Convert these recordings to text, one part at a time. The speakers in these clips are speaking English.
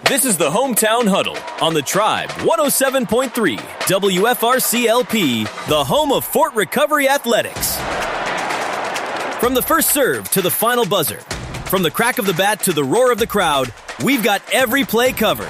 This is the Hometown Huddle on the Tribe 107.3 WFRC-LP, the home of Fort Recovery Athletics. From the first serve to the final buzzer, from the crack of the bat to the roar of the crowd, we've got every play covered.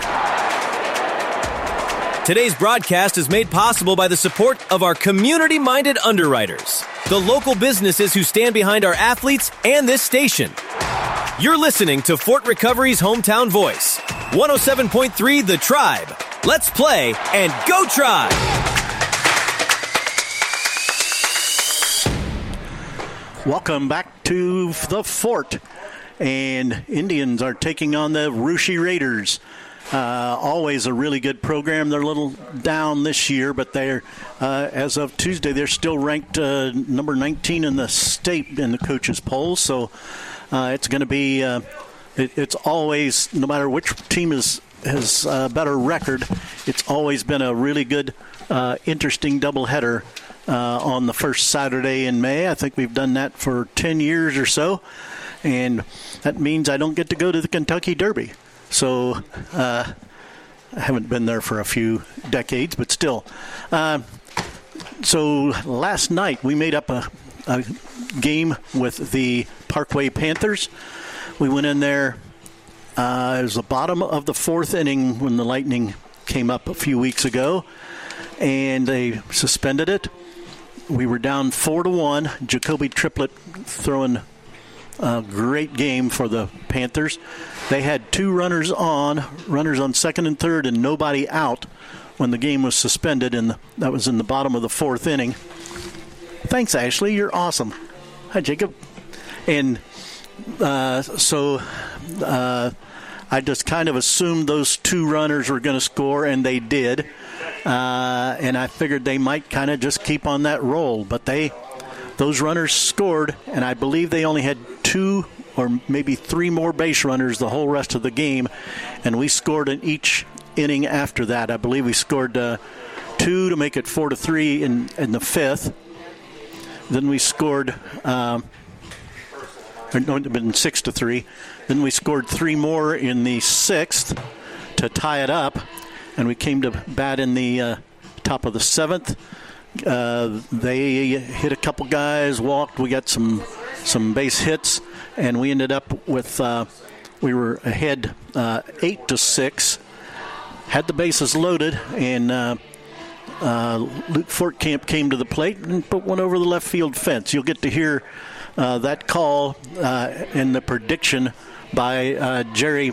Today's broadcast is made possible by the support of our community-minded underwriters, the local businesses who stand behind our athletes and this station. You're listening to Fort Recovery's Hometown Voice, 107.3 The Tribe. Let's play and go Tribe! Welcome back to the Fort, and Indians are taking on the Russia Raiders. Always a really good program. They're a little down this year, but they're, as of Tuesday, they're still ranked number 19 in the state in the coaches' polls. So it's going to be, it's always, no matter which team has a better record, it's always been a really good, interesting doubleheader on the first Saturday in May. I think we've done that for 10 years or so, and that means I don't get to go to the Kentucky Derby. So I haven't been there for a few decades, but still. So last night we made up a game with the Parkway Panthers. We went in there. It was the bottom of the fourth inning when the Lightning came up a few weeks ago, and they suspended it. We were down 4-1. Jacoby Triplett throwing a great game for the Panthers. They had two runners on second and third, and nobody out when the game was suspended, and that was in the bottom of the fourth inning. Thanks, Ashley. You're awesome. Hi, Jacob. And so I just kind of assumed those two runners were going to score, and they did. And I figured they might kind of just keep on that roll, but those runners scored, and I believe they only had two or maybe three more base runners the whole rest of the game, and we scored in each inning after that. I believe we scored two to make it 4-3 in the fifth. Then we scored, it would have been 6-3. Then we scored three more in the sixth to tie it up, and we came to bat in the top of the seventh. They hit a couple guys, walked. We got some base hits, and we ended up with we were ahead 8-6. Had the bases loaded, and Luke Fortcamp came to the plate and put one over the left field fence. You'll get to hear that call and the prediction by Jerry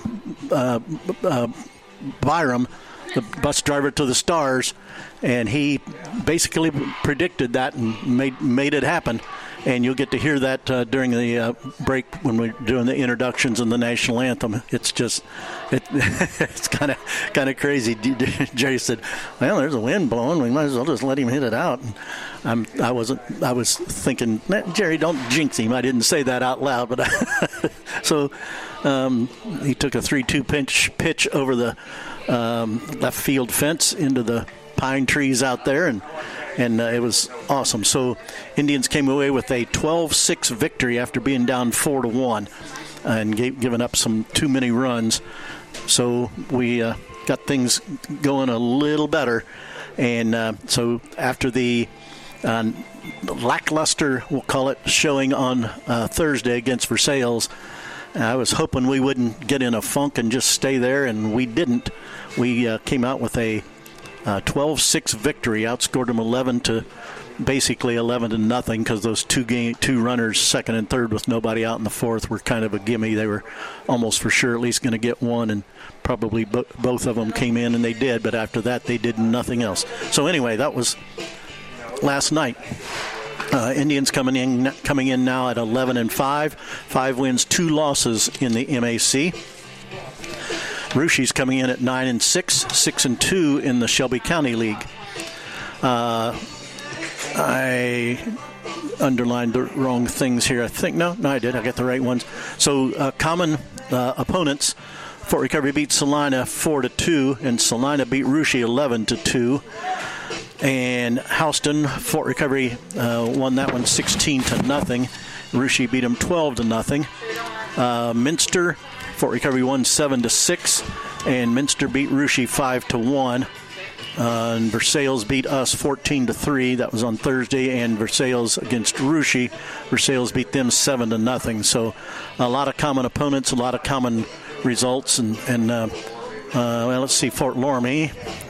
Byram, the bus driver to the Stars, and he basically predicted that and made it happen. And you'll get to hear that during the break when we're doing the introductions and the national anthem. It's just, it's kind of crazy. Jerry said, "Well, there's a wind blowing. We might as well just let him hit it out." And I was thinking, Jerry, don't jinx him. I didn't say that out loud, but so he took a 3-2 pitch over the left field fence into the pine trees out there, and it was awesome. So Indians came away with a 12-6 victory after being down 4-1 and giving up too many runs. So we got things going a little better. And so after the lackluster, we'll call it, showing on Thursday against Versailles, I was hoping we wouldn't get in a funk and just stay there, and we didn't. We came out with a 12-6 victory, outscored them 11-0 because those two runners, second and third, with nobody out in the fourth, were kind of a gimme. They were almost for sure at least going to get one, and probably both of them came in, and they did. But after that, they did nothing else. So anyway, that was last night. Indians coming in now at 11-5, 5 wins, 2 losses in the MAC. Russia's coming in at 9-6, 6-2 in the Shelby County League. I underlined the wrong things here. I think no, I did. I got the right ones. So common opponents: Fort Recovery beat Salina 4-2, and Salina beat Russia 11-2. And Houston, Fort Recovery won that one 16-0. Russia beat them 12-0. Minster, Fort Recovery won 7-6. and Minster beat Russia 5-1. And Versailles beat us 14-3. That was on Thursday, and Versailles against Russia. Versailles beat them 7-0. So a lot of common opponents, a lot of common results, and well, let's see, Fort Loramie.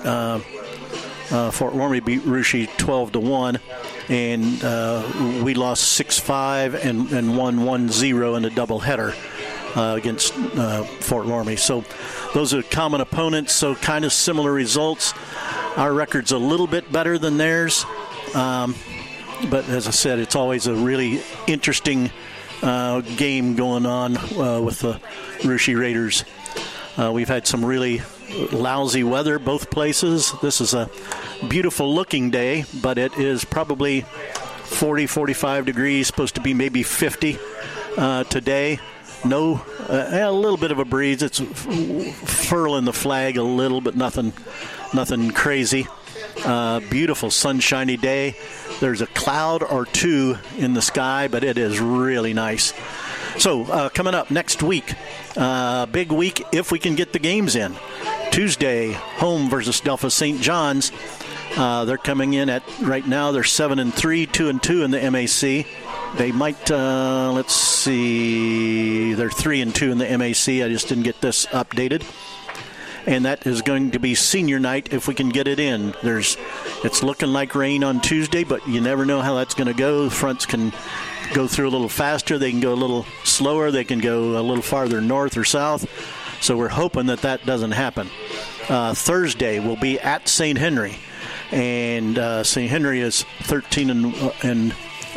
Fort Loramie beat Russia 12-1, and we lost 6-5 and won 1-0 in a doubleheader against Fort Loramie. So those are common opponents, so kind of similar results. Our record's a little bit better than theirs, but as I said, it's always a really interesting game going on with the Russia Raiders. We've had some really lousy weather both places. This is a beautiful looking day, but it is probably 40, 45 degrees, supposed to be maybe 50 today. No, a little bit of a breeze. It's furling the flag a little, but nothing crazy. Beautiful sunshiny day. There's a cloud or two in the sky, but it is really nice. So coming up next week, big week if we can get the games in. Tuesday, home versus Delphos St. John's. They're coming in at, right now, they're 7-3, 2-2 in the MAC. They might, let's see, they're 3-2 in the MAC. I just didn't get this updated. And that is going to be senior night if we can get it in. It's looking like rain on Tuesday, but you never know how that's going to go. Fronts can go through a little faster. They can go a little slower. They can go a little farther north or south. So we're hoping that doesn't happen. Thursday will be at St. Henry. And St. Henry is 13-1,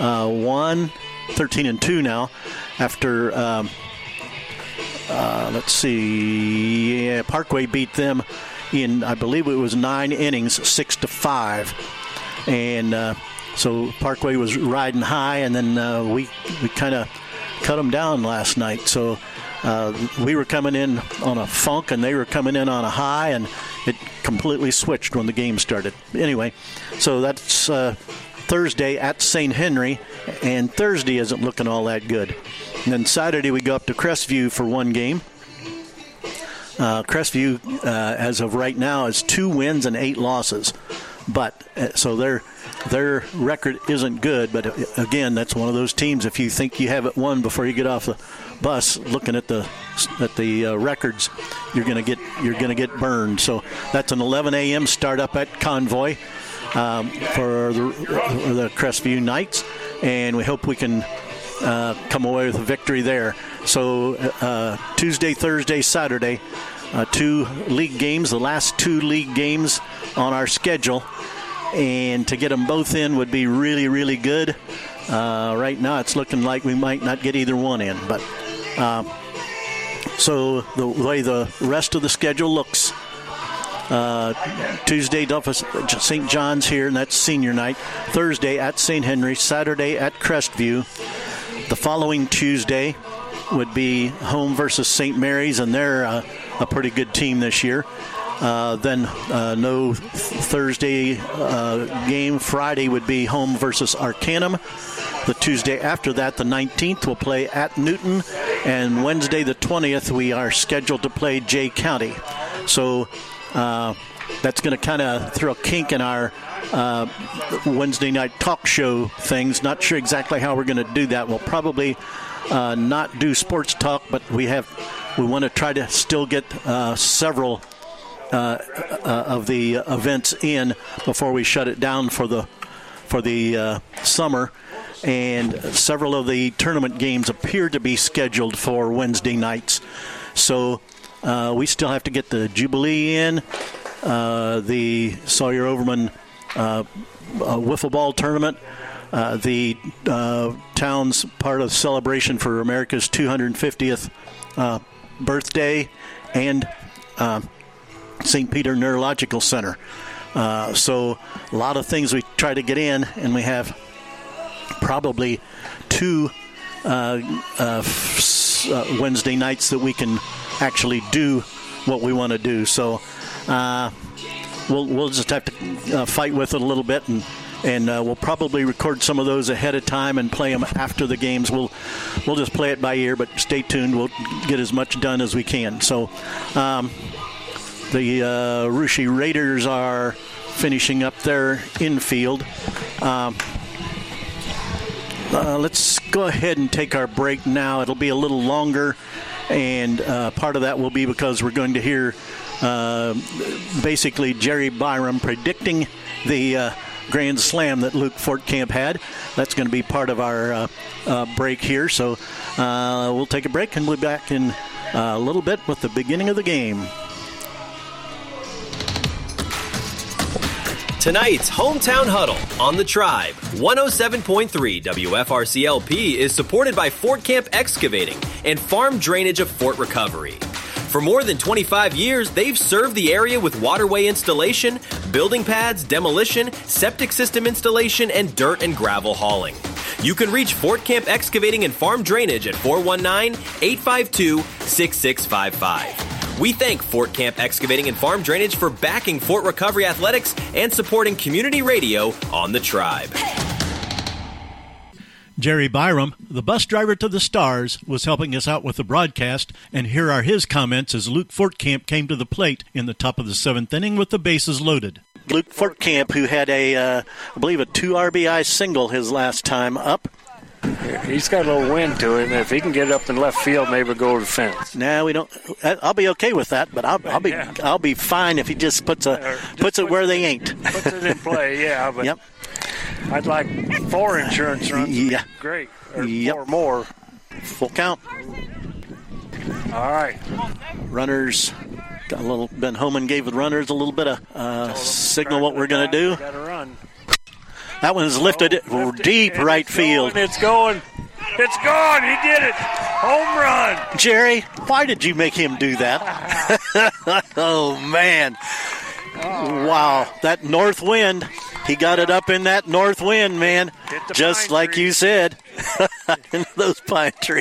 13-2 now after, let's see, Parkway beat them in, I believe it was 9 innings, 6-5. And so Parkway was riding high, and then we kind of cut them down last night. So we were coming in on a funk, and they were coming in on a high, and it completely switched when the game started. Anyway, so that's Thursday at St. Henry, and Thursday isn't looking all that good. And then Saturday we go up to Crestview for one game. Crestview, as of right now, is 2 wins and 8 losses. But so their record isn't good. But again, that's one of those teams. If you think you have it won before you get off the bus, looking at the records, you're gonna get burned. So that's an 11 a.m. start up at Convoy for the Crestview Knights, and we hope we can come away with a victory there. So Tuesday, Thursday, Saturday, 2 league games, the last 2 league games on our schedule, and to get them both in would be really, really good. Right now it's looking like we might not get either one in, but so the way the rest of the schedule looks, Tuesday, Delphos St. John's here, and that's senior night. Thursday at St. Henry, Saturday at Crestview. The following Tuesday would be home versus St. Mary's, and they're a pretty good team this year. Then no Thursday game. Friday would be home versus Arcanum. The Tuesday after that, the 19th, we'll play at Newton. And Wednesday, the 20th, we are scheduled to play Jay County. So that's going to kind of throw a kink in our Wednesday night talk show things. Not sure exactly how we're going to do that. We'll probably not do sports talk, but we want to try to still get several of the events in before we shut it down for the summer. And several of the tournament games appear to be scheduled for Wednesday nights. So we still have to get the Jubilee in, the Sawyer-Overman wiffle ball tournament, the town's part of the celebration for America's 250th birthday, and St. Peter Neurological Center. So a lot of things we try to get in, and we have probably 2 Wednesday nights that we can actually do what we want to do. So we'll just have to fight with it a little bit, and we'll probably record some of those ahead of time and play them after the games. We'll just play it by ear, but stay tuned. We'll get as much done as we can. So The Russia Raiders are finishing up their infield. Let's go ahead and take our break now. It'll be a little longer, and part of that will be because we're going to hear basically Jerry Byram predicting the Grand Slam that Luke Fortcamp had. That's going to be part of our break here. So we'll take a break, and we'll be back in a little bit with the beginning of the game. Tonight's Hometown Huddle on the Tribe 107.3 WFRC-LP is supported by Fortcamp Excavating and Farm Drainage of Fort Recovery. For more than 25 years, they've served the area with waterway installation, building pads, demolition, septic system installation, and dirt and gravel hauling. You can reach Fortcamp Excavating and Farm Drainage at 419-852-6655. We thank Fortcamp Excavating and Farm Drainage for backing Fort Recovery Athletics and supporting community radio on the Tribe. Jerry Byram, the bus driver to the Stars, was helping us out with the broadcast, and here are his comments as Luke Fortcamp came to the plate in the top of the 7th inning with the bases loaded. Luke Fortcamp, who had I believe a 2 RBI single his last time up. He's got a little wind to him. If he can get up in left field, maybe go to the fence. No, we don't. I'll be okay with that, but I'll be fine if he just puts it where they ain't. Puts it in play, yeah. But yep. I'd like 4 insurance runs. Yeah. Great. Or 4 more. Full count. All right. Runners got a little. Ben Homan gave the runners a little bit of signal what we're going to do. Got to run. That one's lifted deep right field. It's going. It's gone. He did it. Home run. Jerry, why did you make him do that? Oh, man. Wow. That north wind. He got it up in that north wind, man. Just like you said. In those pine trees.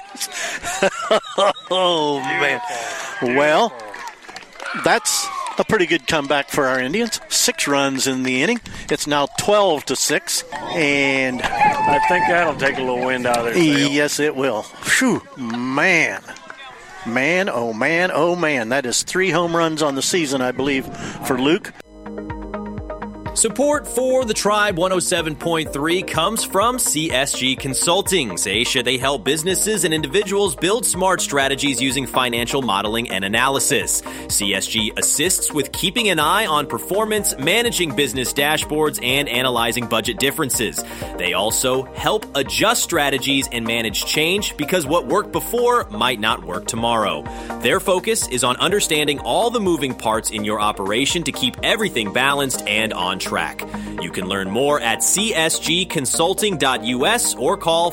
Oh, man. Well, that's a pretty good comeback for our Indians. 6 runs in the inning. It's now 12-6, and I think that'll take a little wind out of there. Yes, it will. Phew, man, oh man, oh man. That is 3 home runs on the season, I believe, for Luke. Support for the Tribe 107.3 comes from CSG Consulting. Aisha, they help businesses and individuals build smart strategies using financial modeling and analysis. CSG assists with keeping an eye on performance, managing business dashboards, and analyzing budget differences. They also help adjust strategies and manage change because what worked before might not work tomorrow. Their focus is on understanding all the moving parts in your operation to keep everything balanced and on track. You can learn more at csgconsulting.us or call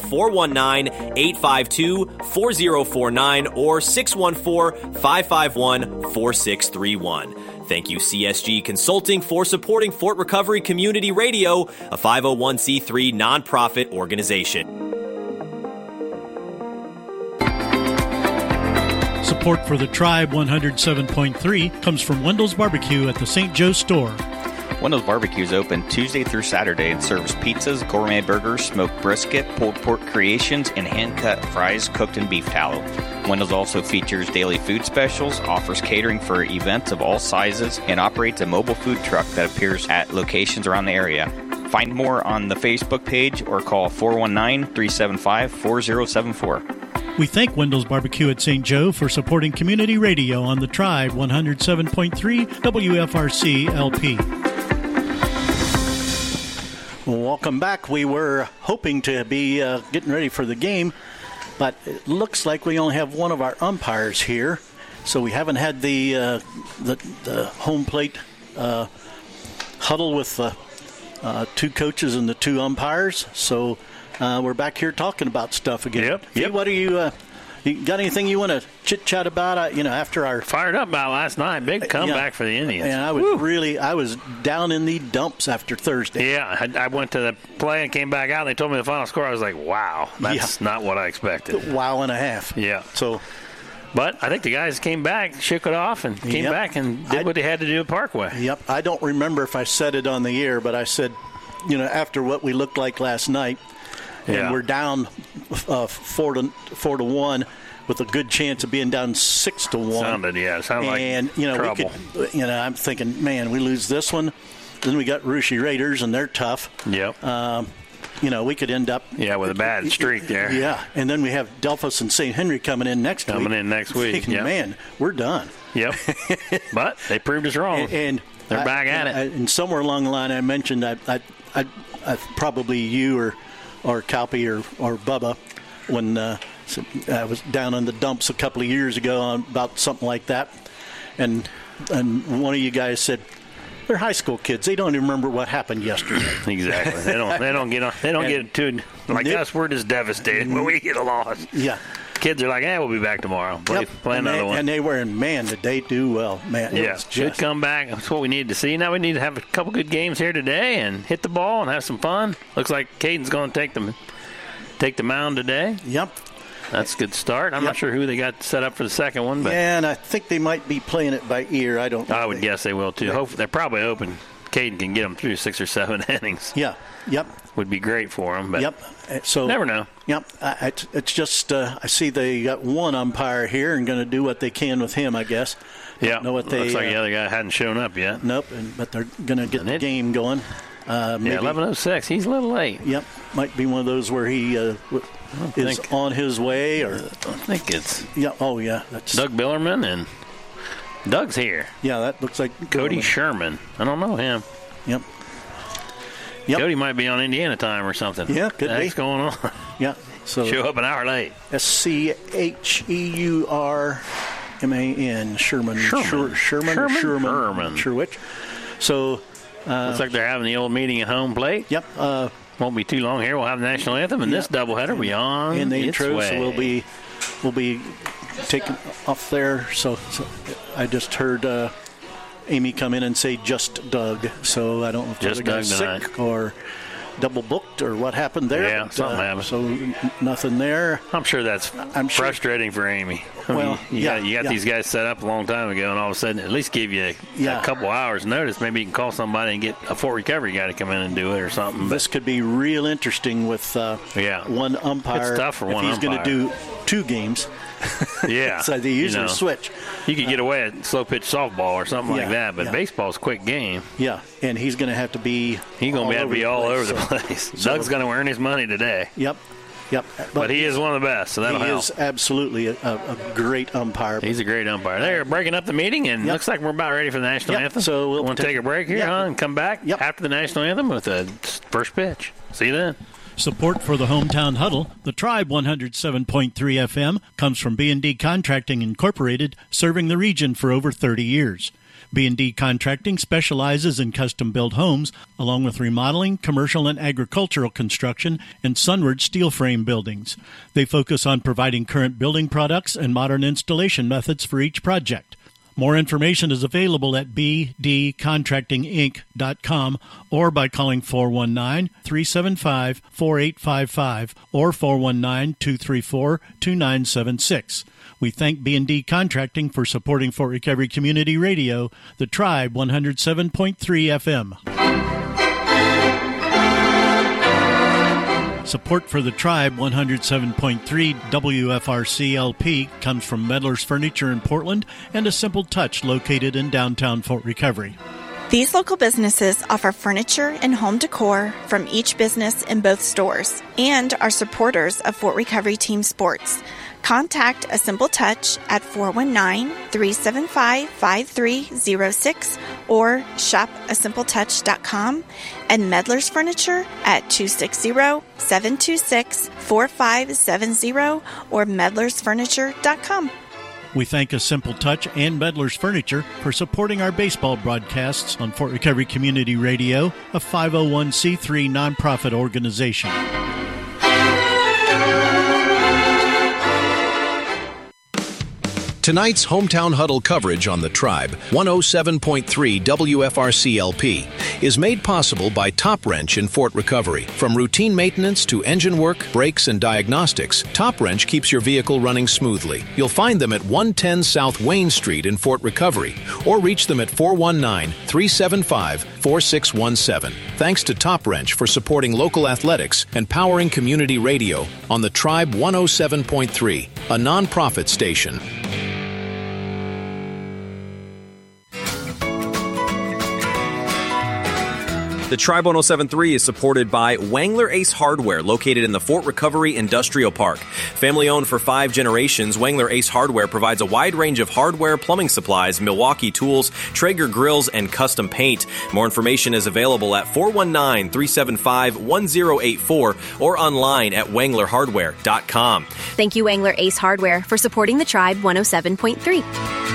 419-852-4049 or 614-551-4631. Thank you, CSG Consulting, for supporting Fort Recovery Community Radio, a 501c3 nonprofit organization. Support for the Tribe 107.3 comes from Wendell's Barbecue at the St. Joe Store. Wendell's Barbecue is open Tuesday through Saturday and serves pizzas, gourmet burgers, smoked brisket, pulled pork creations, and hand-cut fries cooked in beef tallow. Wendell's also features daily food specials, offers catering for events of all sizes, and operates a mobile food truck that appears at locations around the area. Find more on the Facebook page or call 419-375-4074. We thank Wendell's Barbecue at St. Joe for supporting community radio on the Tribe 107.3 WFRC LP. Welcome back. We were hoping to be getting ready for the game, but it looks like we only have one of our umpires here, so we haven't had the home plate huddle with the 2 coaches and the 2 umpires. So we're back here talking about stuff again. Yep. What are you got anything you want to chit-chat about, after our... Fired up about last night. Big comeback for the Indians. And I was down in the dumps after Thursday. Yeah, I went to the play and came back out, and they told me the final score. I was like, wow, that's not what I expected. Wow and a half. Yeah. So, but I think the guys came back, shook it off, and came back and did what they had to do at Parkway. Yep. I don't remember if I said it on the air, but I said, after what we looked like last night, and we're down 4-1. with a good chance of being down 6-1. Sounded like trouble. I'm thinking, man, we lose this one. Then we got Russia Raiders, and they're tough. Yep. We could end up with a bad streak there. Yeah, and then we have Delphos and St. Henry coming in next week. Thinking, man, we're done. Yep. But they proved us wrong. And they're back at it. And somewhere along the line, I mentioned I probably you or Calpy or Bubba when I was down in the dumps a couple of years ago about something like that, and one of you guys said, they're high school kids. They don't even remember what happened yesterday. Exactly. They don't get too like us. We're just devastated when we get a loss. Yeah. Kids are like, we'll be back tomorrow. Play another one. And they were, and man, did they do well. Man, should come back. That's what we need to see. Now we need to have a couple good games here today and hit the ball and have some fun. Looks like Caden's going to take the mound today. Yep. That's a good start. I'm not sure who they got set up for the second one. But and I think they might be playing it by ear. I don't know. I would guess they will, too. Hopefully, they're probably open. Caden can get them through 6 or 7 innings. Yeah. Yep. Would be great for them. But yep. So never know. Yep. It's just I see they got one umpire here and going to do what they can with him, I guess. Yeah. Looks like the other guy hadn't shown up yet. Nope. But they're going to get the game going. Maybe 11:06. He's a little late. Yep. Might be one of those where he is on his way, or I think it's that's Doug Billerman, and Doug's here. Yeah, that looks like Cody Sherman. I don't know him. Yep. Cody might be on Indiana time or something. Yeah, could be. What's going on? Yeah. So show up an hour late. SCHEURMAN Sherman. Sure which. So looks like they're having the old meeting at home plate. Yep. Won't be too long here. We'll have the national anthem, and this doubleheader will be on in the intro. way. So we'll be taking off there. So I just heard Amy come in and say just Doug. So I don't know if just the guy's sick or double booked or what happened there. Yeah, something happened. So nothing there. I'm sure that's frustrating for Amy. Well, you got these guys set up a long time ago, and all of a sudden, at least give you a couple hours notice. Maybe you can call somebody and get a Fort Recovery guy to come in and do it or something. This could be real interesting with one umpire. It's tough for one umpire. He's going to do 2 games. Yeah. So they usually switch. You could get away at slow pitch softball or something like that, but baseball's a quick game. Yeah, and he's going to have to be all over the place. Doug's going to earn his money today. Yep. But he is one of the best, so that'll help. He is absolutely a great umpire. He's a great umpire. They're breaking up the meeting, and looks like we're about ready for the national anthem. So we'll take a break here, and come back after the national anthem with the first pitch. See you then. Support for the Hometown Huddle, the Tribe 107.3 FM, comes from B&D Contracting Incorporated, serving the region for over 30 years. B&D Contracting specializes in custom-built homes, along with remodeling, commercial and agricultural construction, and sunward steel frame buildings. They focus on providing current building products and modern installation methods for each project. More information is available at bdcontractinginc.com or by calling 419-375-4855 or 419-234-2976. We thank B&D Contracting for supporting Fort Recovery Community Radio, the Tribe 107.3 FM. Support for the Tribe 107.3 WFRC-LP comes from Medler's Furniture in Portland and A Simple Touch located in downtown Fort Recovery. These local businesses offer furniture and home decor from each business in both stores and are supporters of Fort Recovery Team Sports. Contact A Simple Touch at 419-375-5306 or shopasimpletouch.com and Medler's Furniture at 260-726-4570 or medlersfurniture.com. We thank A Simple Touch and Medler's Furniture for supporting our baseball broadcasts on Fort Recovery Community Radio, a 501c3 nonprofit organization. Tonight's Hometown Huddle coverage on the Tribe, 107.3 WFRC-LP, is made possible by Top Wrench in Fort Recovery. From routine maintenance to engine work, brakes, and diagnostics, Top Wrench keeps your vehicle running smoothly. You'll find them at 110 South Wayne Street in Fort Recovery, or reach them at 419-375-4617. Thanks to Top Wrench for supporting local athletics and powering community radio on the Tribe 107.3, a nonprofit station. The Tribe 107.3 is supported by Wangler Ace Hardware, located in the Fort Recovery Industrial Park. Family owned for 5 generations, Wangler Ace Hardware provides a wide range of hardware, plumbing supplies, Milwaukee tools, Traeger grills, and custom paint. More information is available at 419-375-1084 or online at wanglerhardware.com. Thank you, Wangler Ace Hardware, for supporting the Tribe 107.3.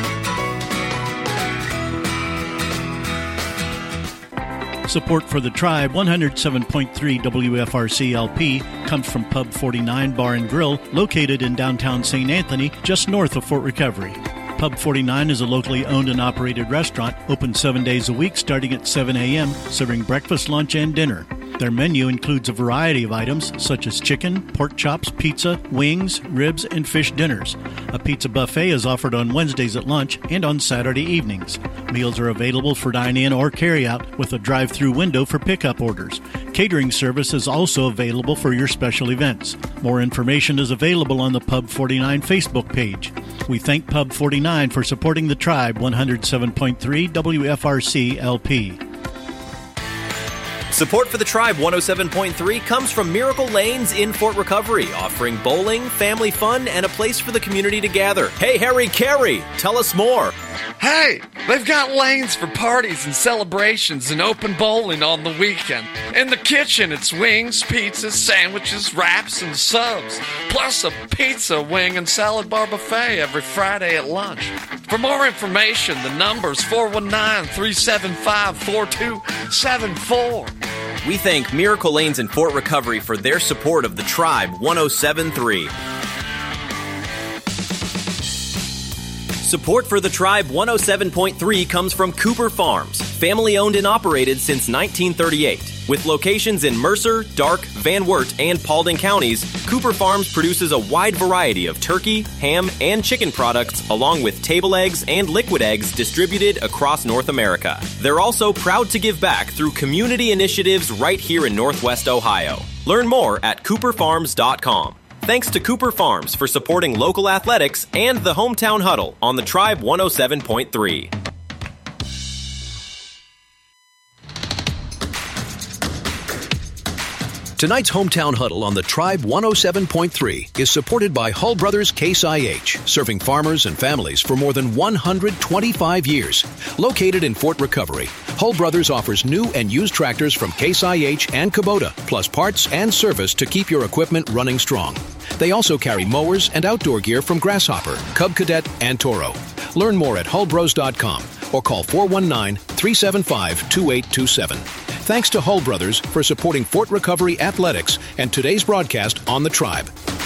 Support for the Tribe 107.3 WFRC-LP comes from Pub 49 Bar and Grill, located in downtown St. Anthony, just north of Fort Recovery. Pub 49 is a locally owned and operated restaurant, open 7 days a week starting at 7 a.m., serving breakfast, lunch, and dinner. Their menu includes a variety of items such as chicken, pork chops, pizza, wings, ribs, and fish dinners. A pizza buffet is offered on Wednesdays at lunch and on Saturday evenings. Meals are available for dine-in or carry-out with a drive-through window for pickup orders. Catering service is also available for your special events. More information is available on the Pub 49 Facebook page. We thank Pub 49 for supporting the Tribe 107.3 WFRC-LP. Support for the Tribe 107.3 comes from Miracle Lanes in Fort Recovery, offering bowling, family fun, and a place for the community to gather. Hey, Harry Carey, tell us more. Hey, they've got lanes for parties and celebrations and open bowling on the weekend. In the kitchen, it's wings, pizzas, sandwiches, wraps, and subs. Plus a pizza, wing, and salad bar buffet every Friday at lunch. For more information, the number's 419-375-4274. We thank Miracle Lanes in Fort Recovery for their support of the Tribe 107.3. Support for the Tribe 107.3 comes from Cooper Farms, family-owned and operated since 1938. With locations in Mercer, Darke, Van Wert, and Paulding counties, Cooper Farms produces a wide variety of turkey, ham, and chicken products, along with table eggs and liquid eggs distributed across North America. They're also proud to give back through community initiatives right here in Northwest Ohio. Learn more at cooperfarms.com. Thanks to Cooper Farms for supporting local athletics and the Hometown Huddle on the Tribe 107.3. Tonight's Hometown Huddle on the Tribe 107.3 is supported by Hull Brothers Case IH, serving farmers and families for more than 125 years. Located in Fort Recovery, Hull Brothers offers new and used tractors from Case IH and Kubota, plus parts and service to keep your equipment running strong. They also carry mowers and outdoor gear from Grasshopper, Cub Cadet, and Toro. Learn more at hullbros.com or call 419-375-2827. Thanks to Hull Brothers for supporting Fort Recovery athletics and today's broadcast on the Tribe.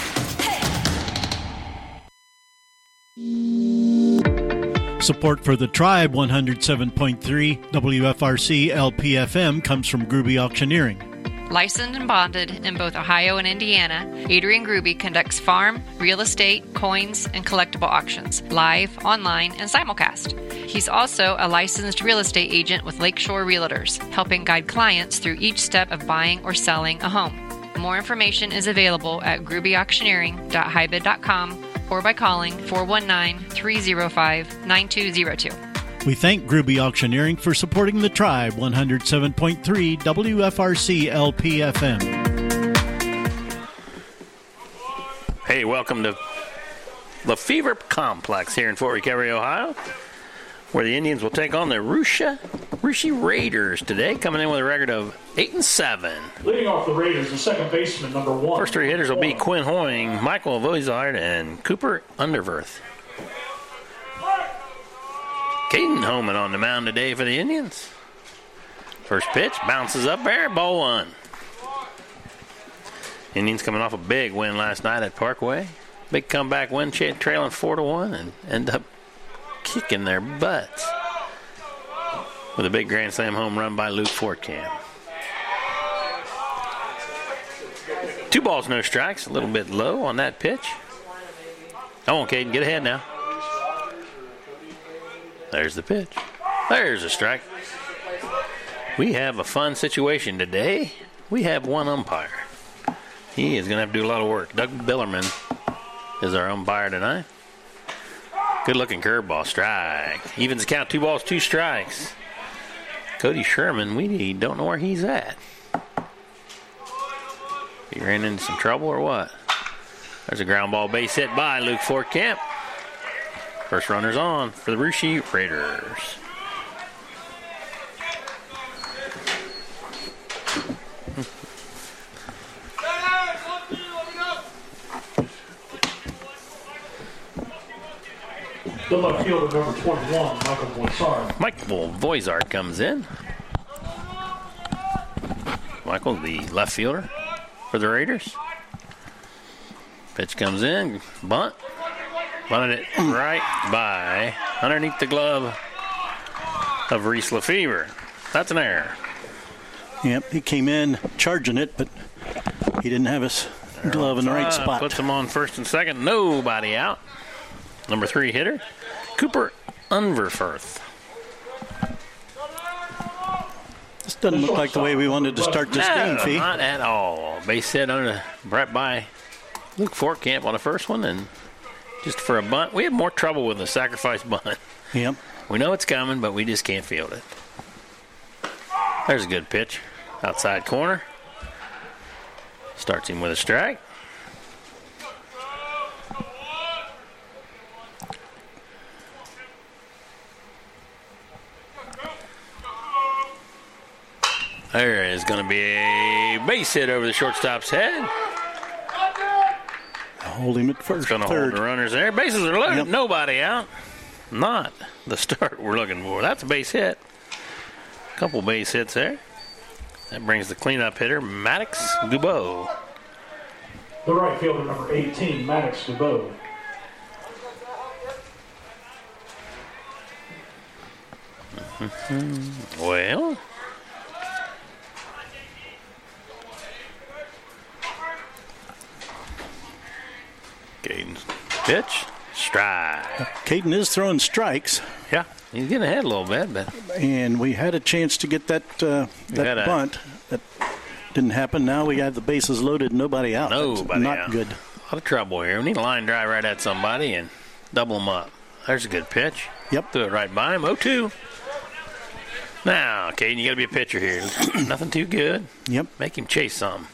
Support for the Tribe 107.3 WFRC LPFM comes from Gruby Auctioneering. Licensed and bonded in both Ohio and Indiana, Adrian Gruby conducts farm, real estate, coins, and collectible auctions, live, online, and simulcast. He's also a licensed real estate agent with Lakeshore Realtors, helping guide clients through each step of buying or selling a home. More information is available at grubyauctioneering.hybid.com or by calling 419-305-9202. We thank Gruby Auctioneering for supporting the Tribe 107.3 WFRC LPFM. Hey, welcome to the Fever Complex here in Fort Recovery, Ohio, where the Indians will take on the Russia Raiders today, coming in with a record of 8-7. Leading off the Raiders, the second baseman, number 1. First 3 hitters will be Quinn Hoying, Michael Vozard, and Cooper Underverth. Caden Homan on the mound today for the Indians. First pitch, bounces up there, ball 1. Indians coming off a big win last night at Parkway. Big comeback win, trailing 4-1, and end up kicking their butts with a big Grand Slam home run by Luke Fortcamp. 2 balls, no strikes. A little bit low on that pitch. Come on, Caden, get ahead now. There's the pitch. There's a strike. We have a fun situation today. We have one umpire. He is going to have to do a lot of work. Doug Billerman is our umpire tonight. Good-looking curveball, strike. Evens the count, 2 balls, 2 strikes. Cody Sherman, we don't know where he's at. He ran into some trouble or what? There's a ground ball base hit by Luke Fortcamp. First runner's on for the Russia Raiders. The left fielder, number 21, Michael Voisard. Michael Voisard comes in. Michael, the left fielder for the Raiders. Pitch comes in, bunt. Bunted it right by underneath the glove of Reese Lefevre. That's an error. Yep, he came in charging it, but he didn't have his glove in the right spot. Puts him on first and second. Nobody out. Number 3 hitter, Cooper Unverfirth. This doesn't look like the way we wanted to start this game, Fee. Not at all. Base hit right by Luke Fortcamp on the first one, and just for a bunt. We have more trouble with the sacrifice bunt. Yep. We know it's coming, but we just can't field it. There's a good pitch. Outside corner. Starts him with a strike. There is going to be a base hit over the shortstop's head. Hold him at first. Going to hold the runners there. Bases are loaded. Yep. Nobody out. Not the start we're looking for. That's a base hit. A couple base hits there. That brings the cleanup hitter, Maddox Dubois. The right fielder, number 18, Maddox Dubois. Well, Caden's pitch, strike. Caden is throwing strikes. Yeah, he's getting ahead a little bit, but and we had a chance to get that bunt. That didn't happen. Now we have the bases loaded, nobody out. Nobody not out. Good. A lot of trouble here. We need a line drive right at somebody and double them up. There's a good pitch. Yep. Threw it right by him. 0-2. Now, Caden, you got to be a pitcher here. Nothing too good. Yep. Make him chase some.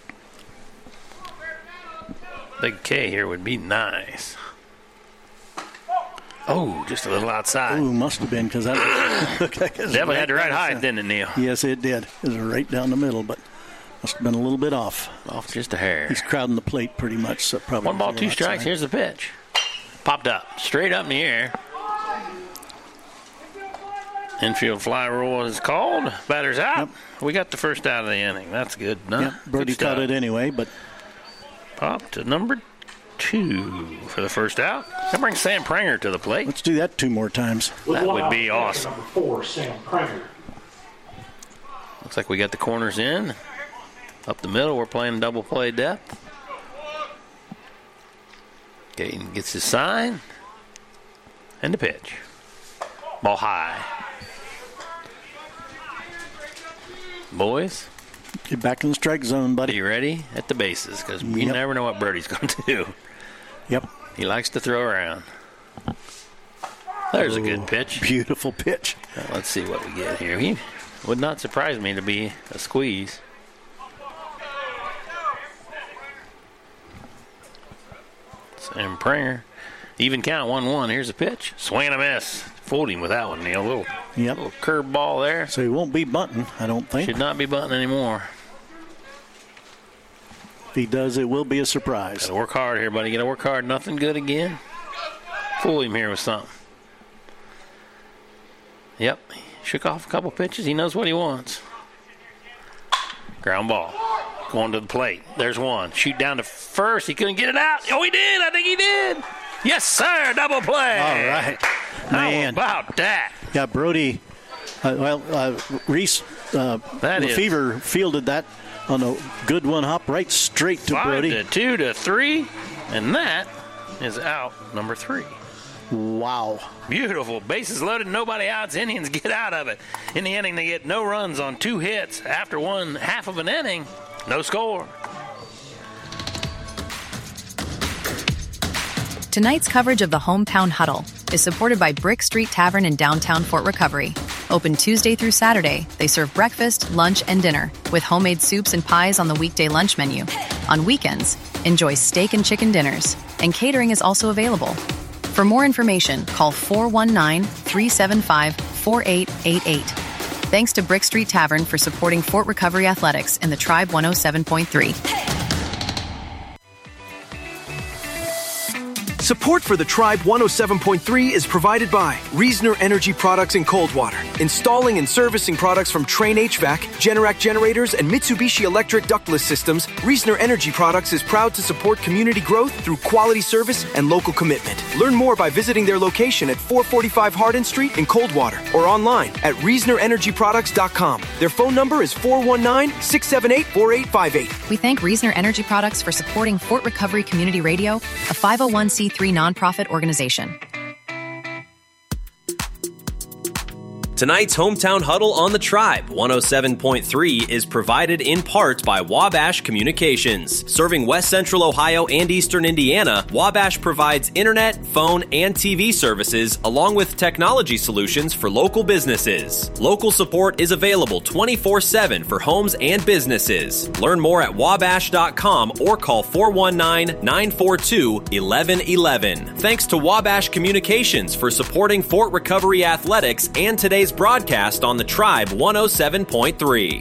Big K here would be nice. Oh, just a little outside. Oh, must have been because that definitely had the right height, didn't it, Neil? Yes, it did. It was right down the middle, but must have been a little bit off. Off just a hair. He's crowding the plate pretty much. So probably 1 ball, 2 strikes. Here's the pitch. Popped up. Straight up in the air. Infield fly rule is called. Batter's out. Yep. We got the first out of the inning. That's good. No, yep. Birdie caught it anyway, but pop to number 2 for the first out. That brings Sam Pranger to the plate. Let's do that 2 more times. That would be awesome. Number 4, Sam Pranger. Looks like we got the corners in. Up the middle, we're playing double play depth. Caden gets his sign. And the pitch. Ball high. Boys, get back in the strike zone, buddy. You ready at the bases? Because you never know what Birdie's going to do. Yep. He likes to throw around. There's a good pitch. Beautiful pitch. Now, let's see what we get here. He would not surprise me to be a squeeze. Sam Pranger. Even count 1-1. Here's a pitch. Swing and a miss. Fooled him with that one, Neil. Little curve ball there. So he won't be bunting, I don't think. Should not be bunting anymore. If he does, it will be a surprise. Got to work hard here, buddy. Got to work hard. Nothing good again. Fool him here with something. Yep. Shook off a couple pitches. He knows what he wants. Ground ball. going to the plate. There's one. Shoot down to first. He couldn't get it out. Oh, he did. I think he did. Yes, sir. Double play. All right. Man. How about that? Yeah, Brody. Reese Lefevre fielded that on a good one hop right straight to Brody. 5-2 to 3, and that is out number 3. Wow. Beautiful. Bases loaded, nobody outs. Indians get out of it. In the inning, they get no runs on 2 hits. After one half of an inning, no score. Tonight's coverage of the Hometown Huddle is supported by Brick Street Tavern in downtown Fort Recovery. Open Tuesday through Saturday, they serve breakfast, lunch, and dinner with homemade soups and pies on the weekday lunch menu. On weekends, enjoy steak and chicken dinners, and catering is also available. For more information, call 419-375-4888. Thanks to Brick Street Tavern for supporting Fort Recovery Athletics and the Tribe 107.3. Support for the Tribe 107.3 is provided by Reasoner Energy Products in Coldwater, installing and servicing products from Train HVAC, Generac Generators, and Mitsubishi Electric Ductless Systems. Reasoner Energy Products is proud to support community growth through quality service and local commitment. Learn more by visiting their location at 445 Hardin Street in Coldwater or online at ReasonerEnergyProducts.com. Their phone number is 419-678-4858. We thank Reasoner Energy Products for supporting Fort Recovery Community Radio, a 501c3 nonprofit organization. Tonight's Hometown Huddle on the Tribe 107.3 is provided in part by Wabash Communications. Serving West Central Ohio and Eastern Indiana, Wabash provides internet, phone, and TV services along with technology solutions for local businesses. Local support is available 24/7 for homes and businesses. Learn more at wabash.com or call 419-942-1111. Thanks to Wabash Communications for supporting Fort Recovery Athletics and today's broadcast on the Tribe 107.3.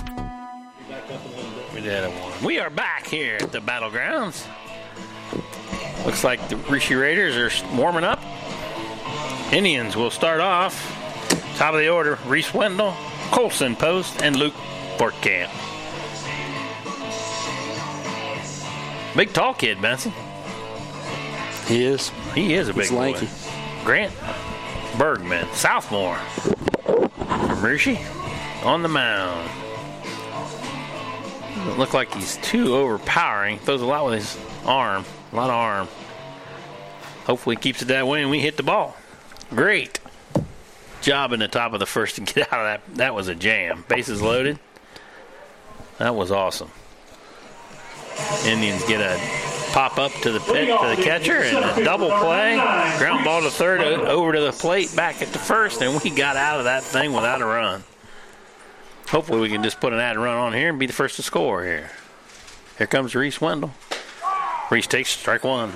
We are back here at the Battlegrounds. Looks like the Rishi Raiders are warming up. Indians will start off. Top of the order, Reese Wendell, Colson Post, and Luke Fortcamp. Big tall kid, Benson. He is. He is a big lanky boy. Grant Bergman, sophomore. Rishi on the mound. Doesn't look like he's too overpowering. Throws a lot with his arm. A lot of arm. Hopefully keeps it that way and we hit the ball. Great job in the top of the first to get out of that. That was a jam. Bases loaded. That was awesome. Indians get a pop up to the catcher and a double play. Ground ball to third, over to the plate, back at the first, and we got out of that thing without a run. Hopefully we can just put an added run on here and be the first to score here. Here comes Reese Wendell. Reese takes strike one.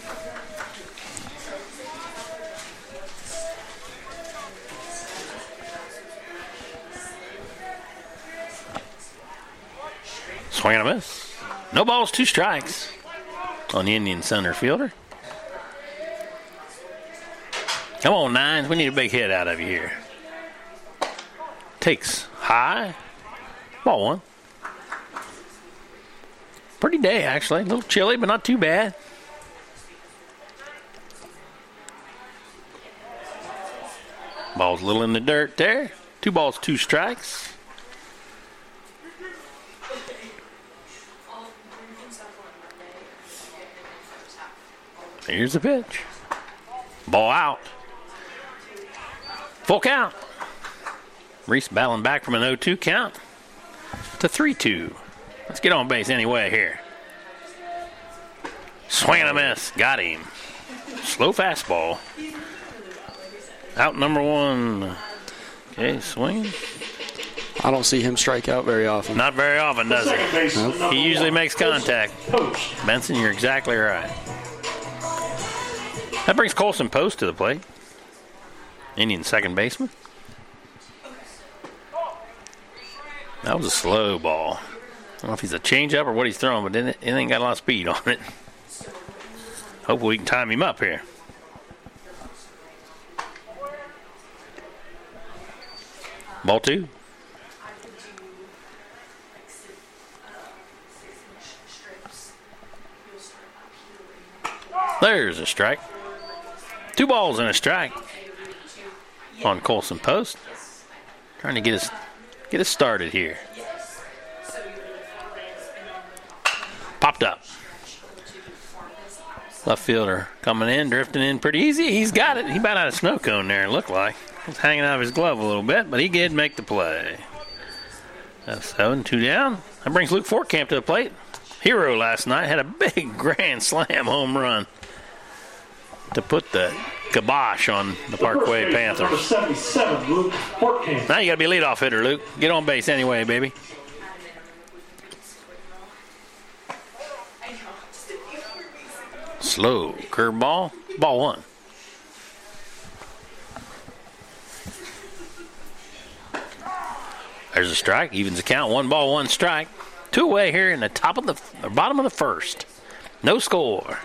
Swing and a miss. No balls, 2 strikes on the Indian center fielder. Come on, Nines. We need a big hit out of you here. Takes high. Ball 1. Pretty day, actually. A little chilly, but not too bad. Ball's a little in the dirt there. 2 balls, 2 strikes. Here's the pitch. Ball out. Full count. Reese battling back from an 0-2 count to 3-2. Let's get on base anyway here. Swing and a miss. Got him. Slow fastball. Out number 1. Okay, swing. I don't see him strike out very often. Not very often, does he? Nope. He usually makes contact. Benson, you're exactly right. That brings Colson Post to the plate. Indian second baseman. That was a slow ball. I don't know if he's a changeup or what he's throwing, but it ain't got a lot of speed on it. Hopefully we can time him up here. Ball 2. There's a strike. 2 balls and a strike on Colson Post. Trying to get us started here. Popped up. Left fielder coming in, drifting in pretty easy. He's got it. He about had a snow cone there, it looked like. It's hanging out of his glove a little bit, but he did make the play. That's 7, 2 down. That brings Luke Fortcamp to the plate. Hero last night had a big grand slam home run to put the kibosh on the Parkway Panthers. Number 77, Luke Fortcamp. Now you got to be a leadoff hitter, Luke. Get on base anyway, baby. Slow curveball. Ball 1. There's a strike. Evens the count. 1 ball, 1 strike. 2 away here in the bottom of the first. No score.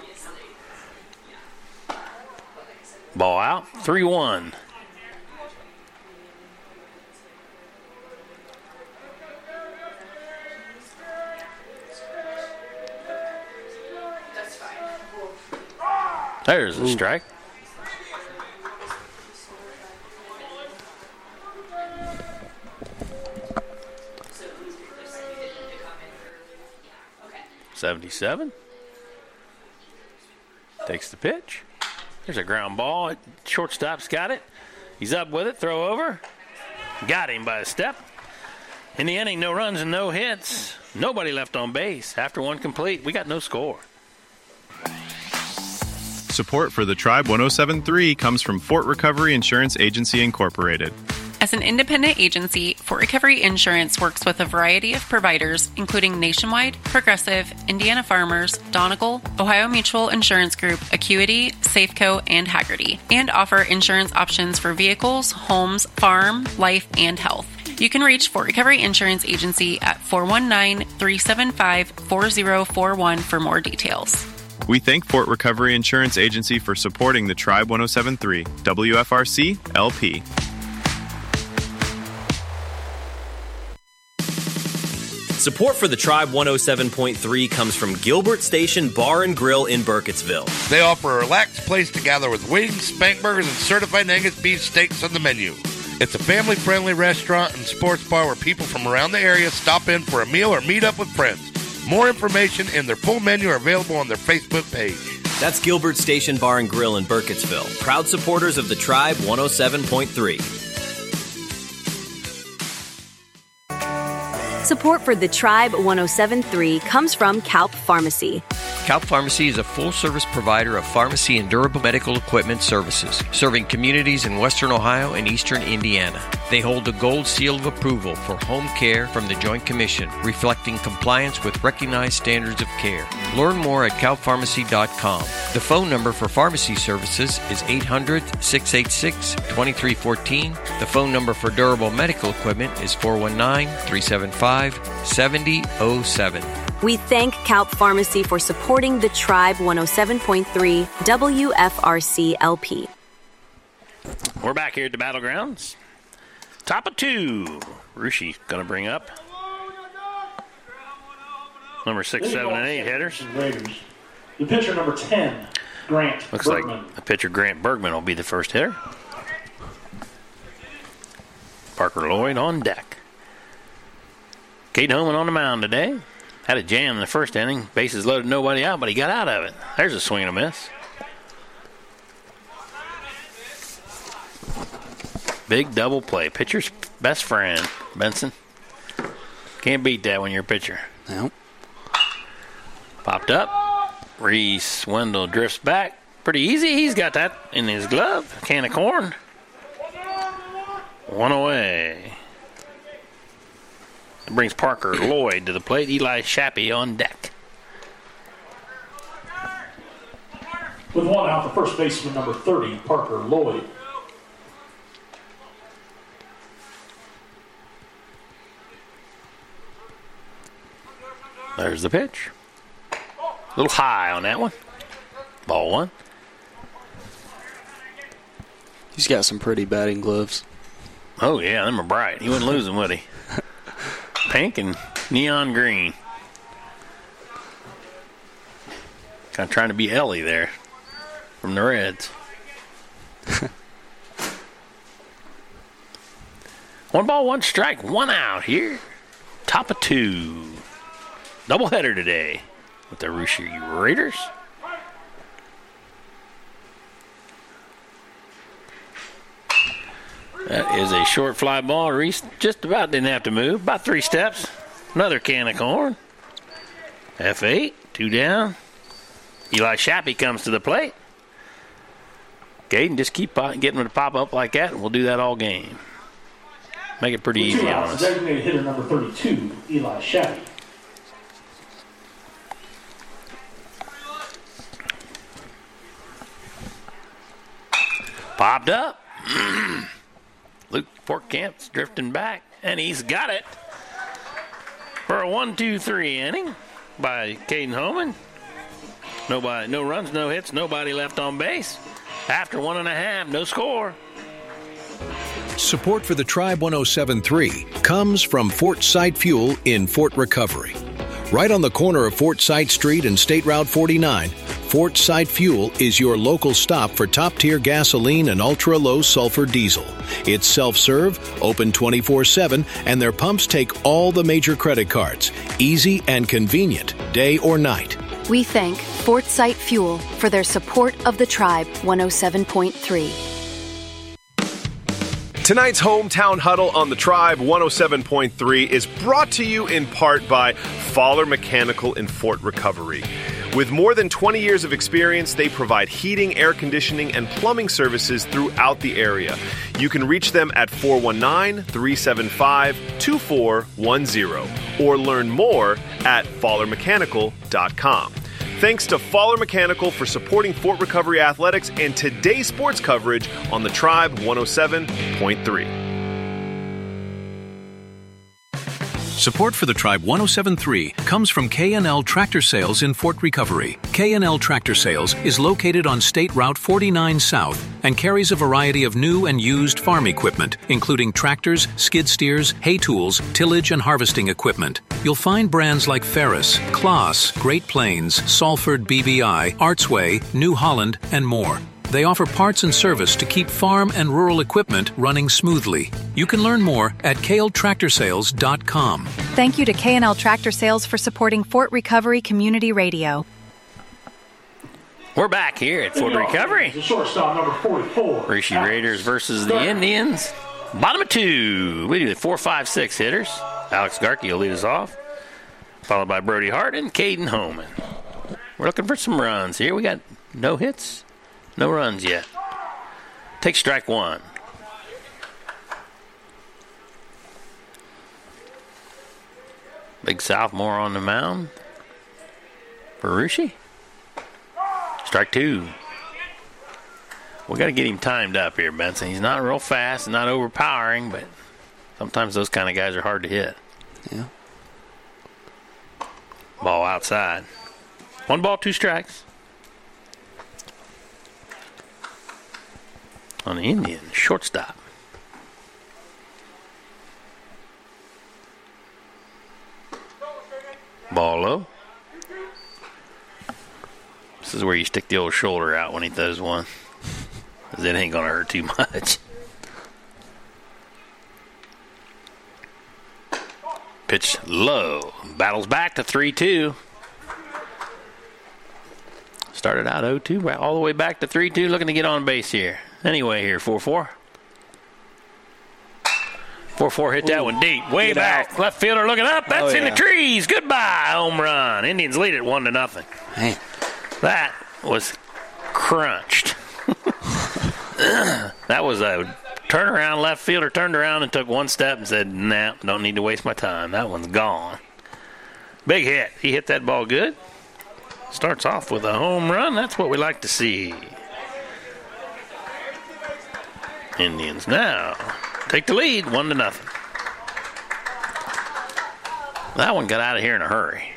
Ball out. 3-1. There's a strike. .77. Takes the pitch. There's a ground ball. Shortstop's got it. He's up with it. Throw over. Got him by a step. In the inning, no runs and no hits. Nobody left on base. After 1 complete, we got no score. Support for the Tribe 107.3 comes from Fort Recovery Insurance Agency, Incorporated. As an independent agency, Fort Recovery Insurance works with a variety of providers, including Nationwide, Progressive, Indiana Farmers, Donegal, Ohio Mutual Insurance Group, Acuity, Safeco, and Hagerty, and offer insurance options for vehicles, homes, farm, life, and health. You can reach Fort Recovery Insurance Agency at 419-375-4041 for more details. We thank Fort Recovery Insurance Agency for supporting the Tribe 107.3 WFRC LP. Support for the Tribe 107.3 comes from Gilbert Station Bar and Grill in Burkittsville. They offer a relaxed place to gather with wings, spank burgers, and certified Angus beef steaks on the menu. It's a family-friendly restaurant and sports bar where people from around the area stop in for a meal or meet up with friends. More information and their full menu are available on their Facebook page. That's Gilbert Station Bar and Grill in Burkittsville. Proud supporters of the Tribe 107.3. Support for the Tribe 107.3 comes from Kalp Pharmacy. Kalp Pharmacy is a full-service provider of pharmacy and durable medical equipment services, serving communities in Western Ohio and Eastern Indiana. They hold the Gold Seal of Approval for home care from the Joint Commission, reflecting compliance with recognized standards of care. Learn more at kalppharmacy.com. The phone number for pharmacy services is 800-686-2314. The phone number for durable medical equipment is 419-375-7007. We thank Kalp Pharmacy for supporting the Tribe 107.3 WFRC LP. We're back here at the Battlegrounds. Top of 2. Ruschi going to bring up number 6, 7, and 8 hitters. The pitcher number 10, Grant Looks Bergman. like the pitcher Grant Bergman will be the first hitter. Parker Lloyd on deck. Cade Homan on the mound today. Had a jam in the first inning. Bases loaded, nobody out, but he got out of it. There's a swing and a miss. Big double play. Pitcher's best friend, Benson. Can't beat that when you're a pitcher. Nope. Popped up. Reese Wendell drifts back. Pretty easy. He's got that in his glove. A can of corn. 1 away. It brings Parker Lloyd to the plate. Eli Shappy on deck. With 1 out, the first baseman number 30, Parker Lloyd. There's the pitch. A little high on that one. Ball 1. He's got some pretty batting gloves. Oh, yeah, them are bright. He wouldn't lose them, would he? Pink and neon green. Kind of trying to be Ellie there. from the Reds. 1 ball, 1 strike, 1 out here. Top of 2. Doubleheader today with the Russia Raiders. That is a short fly ball. Reese just about didn't have to move. About 3 steps. Another can of corn. F8, 2 down. Eli Shappy comes to the plate. Caden, just keep getting him to pop up like that, and we'll do that all game. Make it pretty easy on us. Designated hitter number 32, Eli Shappy. Popped up. Luke Portcamp's drifting back, and he's got it for a 1-2-3 inning by Caden Homan. Nobody, no runs, no hits, nobody left on base. After 1.5, no score. Support for the Tribe 107.3 comes from Fort Sight Fuel in Fort Recovery. Right on the corner of Fort Sight Street and State Route 49, Fort Sight Fuel is your local stop for top-tier gasoline and ultra-low sulfur diesel. It's self-serve, open 24/7, and their pumps take all the major credit cards. Easy and convenient, day or night. We thank Fort Sight Fuel for their support of the Tribe 107.3. Tonight's Hometown Huddle on the Tribe 107.3 is brought to you in part by Fowler Mechanical in Fort Recovery. With more than 20 years of experience, they provide heating, air conditioning, and plumbing services throughout the area. You can reach them at 419-375-2410 or learn more at fowlermechanical.com. Thanks to Fowler Mechanical for supporting Fort Recovery Athletics and today's sports coverage on the Tribe 107.3. Support for the Tribe 107.3 comes from K&L Tractor Sales in Fort Recovery. K&L Tractor Sales is located on State Route 49 South and carries a variety of new and used farm equipment, including tractors, skid steers, hay tools, tillage, and harvesting equipment. You'll find brands like Ferris, Klaas, Great Plains, Salford BBI, Artsway, New Holland, and more. They offer parts and service to keep farm and rural equipment running smoothly. You can learn more at kltractorsales.com. Thank you to K&L Tractor Sales for supporting Fort Recovery Community Radio. We're back here at Fort Recovery. The shortstop, number 44. Rishi Raiders versus the Indians. Bottom of 2. We do the 4, 5, 6 hitters. Alex Garkey will lead us off, followed by Brody Hart and Caden Homan. We're looking for some runs here. We got no hits. No runs yet. Take strike 1. Big sophomore on the mound for Russia. Strike 2. We got to get him timed up here, Benson. He's not real fast, not overpowering, but sometimes those kind of guys are hard to hit. Yeah. Ball outside. 1 ball, 2 strikes. On the Indian shortstop. Ball low. This is where you stick the old shoulder out when he throws one, because it ain't going to hurt too much. Pitch low. Battles back to 3-2. Started out 0-2, all the way back to 3-2, looking to get on base here. Anyway, here, 4-4. 4-4 hit that one deep, way back. Out. Left fielder looking up. That's in the trees. Goodbye, home run. Indians lead it 1-0. Hey. That was crunched. That was a turnaround. Left fielder turned around and took 1 step and said, nah, don't need to waste my time. That one's gone. Big hit. He hit that ball good. Starts off with a home run. That's what we like to see. Indians now take the lead 1-0. That one got out of here in a hurry.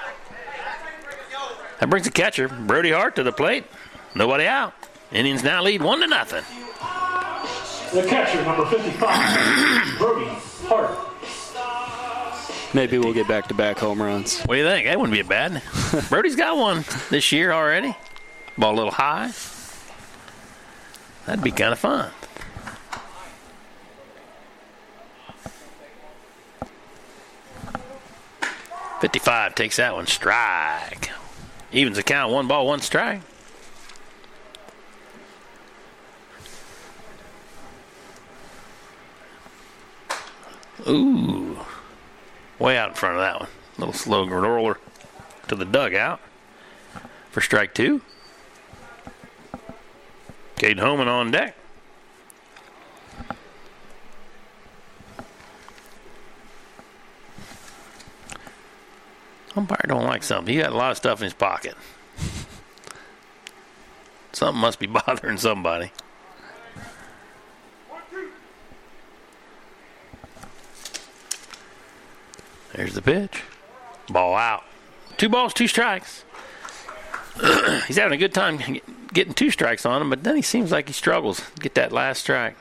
That brings the catcher, Brody Hart, to the plate. Nobody out. Indians now lead 1-0. The catcher, number 55, Brody Hart. Maybe we'll get back-to-back home runs. What do you think? That wouldn't be bad. Brody's got one this year already. Ball a little high. That'd be kind of fun. .55 takes that one. Strike. Evens the count. 1 ball, 1 strike. Ooh. Way out in front of that one. Little slow roller to the dugout for strike 2. Cade Homan on deck. Umpire don't like something. He got a lot of stuff in his pocket. Something must be bothering somebody. There's the pitch. Ball out. 2 balls, 2 strikes. He's having a good time getting 2 strikes on him, but then he seems like he struggles to get that last strike.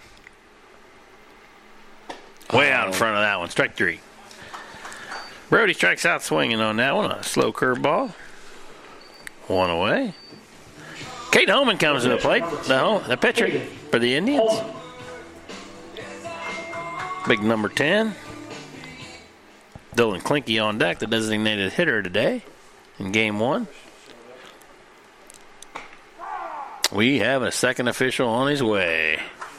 Way out in front of that one. Strike 3. Brody strikes out swinging on that one. A slow curveball. 1 away. Cade Homan comes to the plate. The pitcher for the Indians. Big number 10. Dylan Klinke on deck, the designated hitter today in Game 1. We have a second official on his way.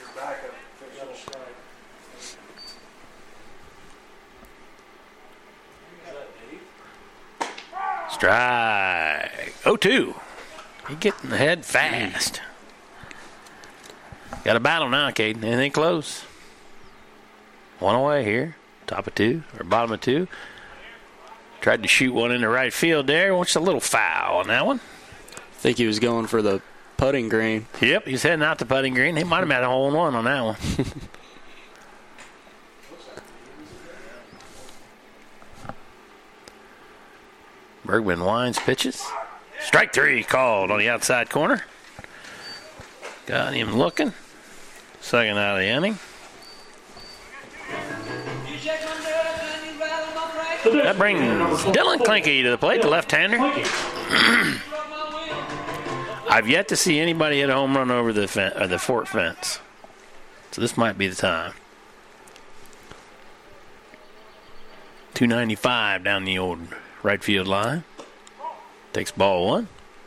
Strike. 0-2. He's getting ahead fast. Got a battle now, Cade. Anything close? 1 away here. Top of 2 or bottom of 2. Tried to shoot one into right field there. What's a little foul on that one? I think he was going for the putting green. Yep, he's heading out to putting green. He might have had a hole in one on that one. Bergman winds, pitches. Strike 3 called on the outside corner. Got him looking. Second out of the inning. That brings Dylan Klinke to the plate, the left-hander. I've yet to see anybody hit a home run over the fort fence. So this might be the time. 295 down the old right field line. Takes ball 1.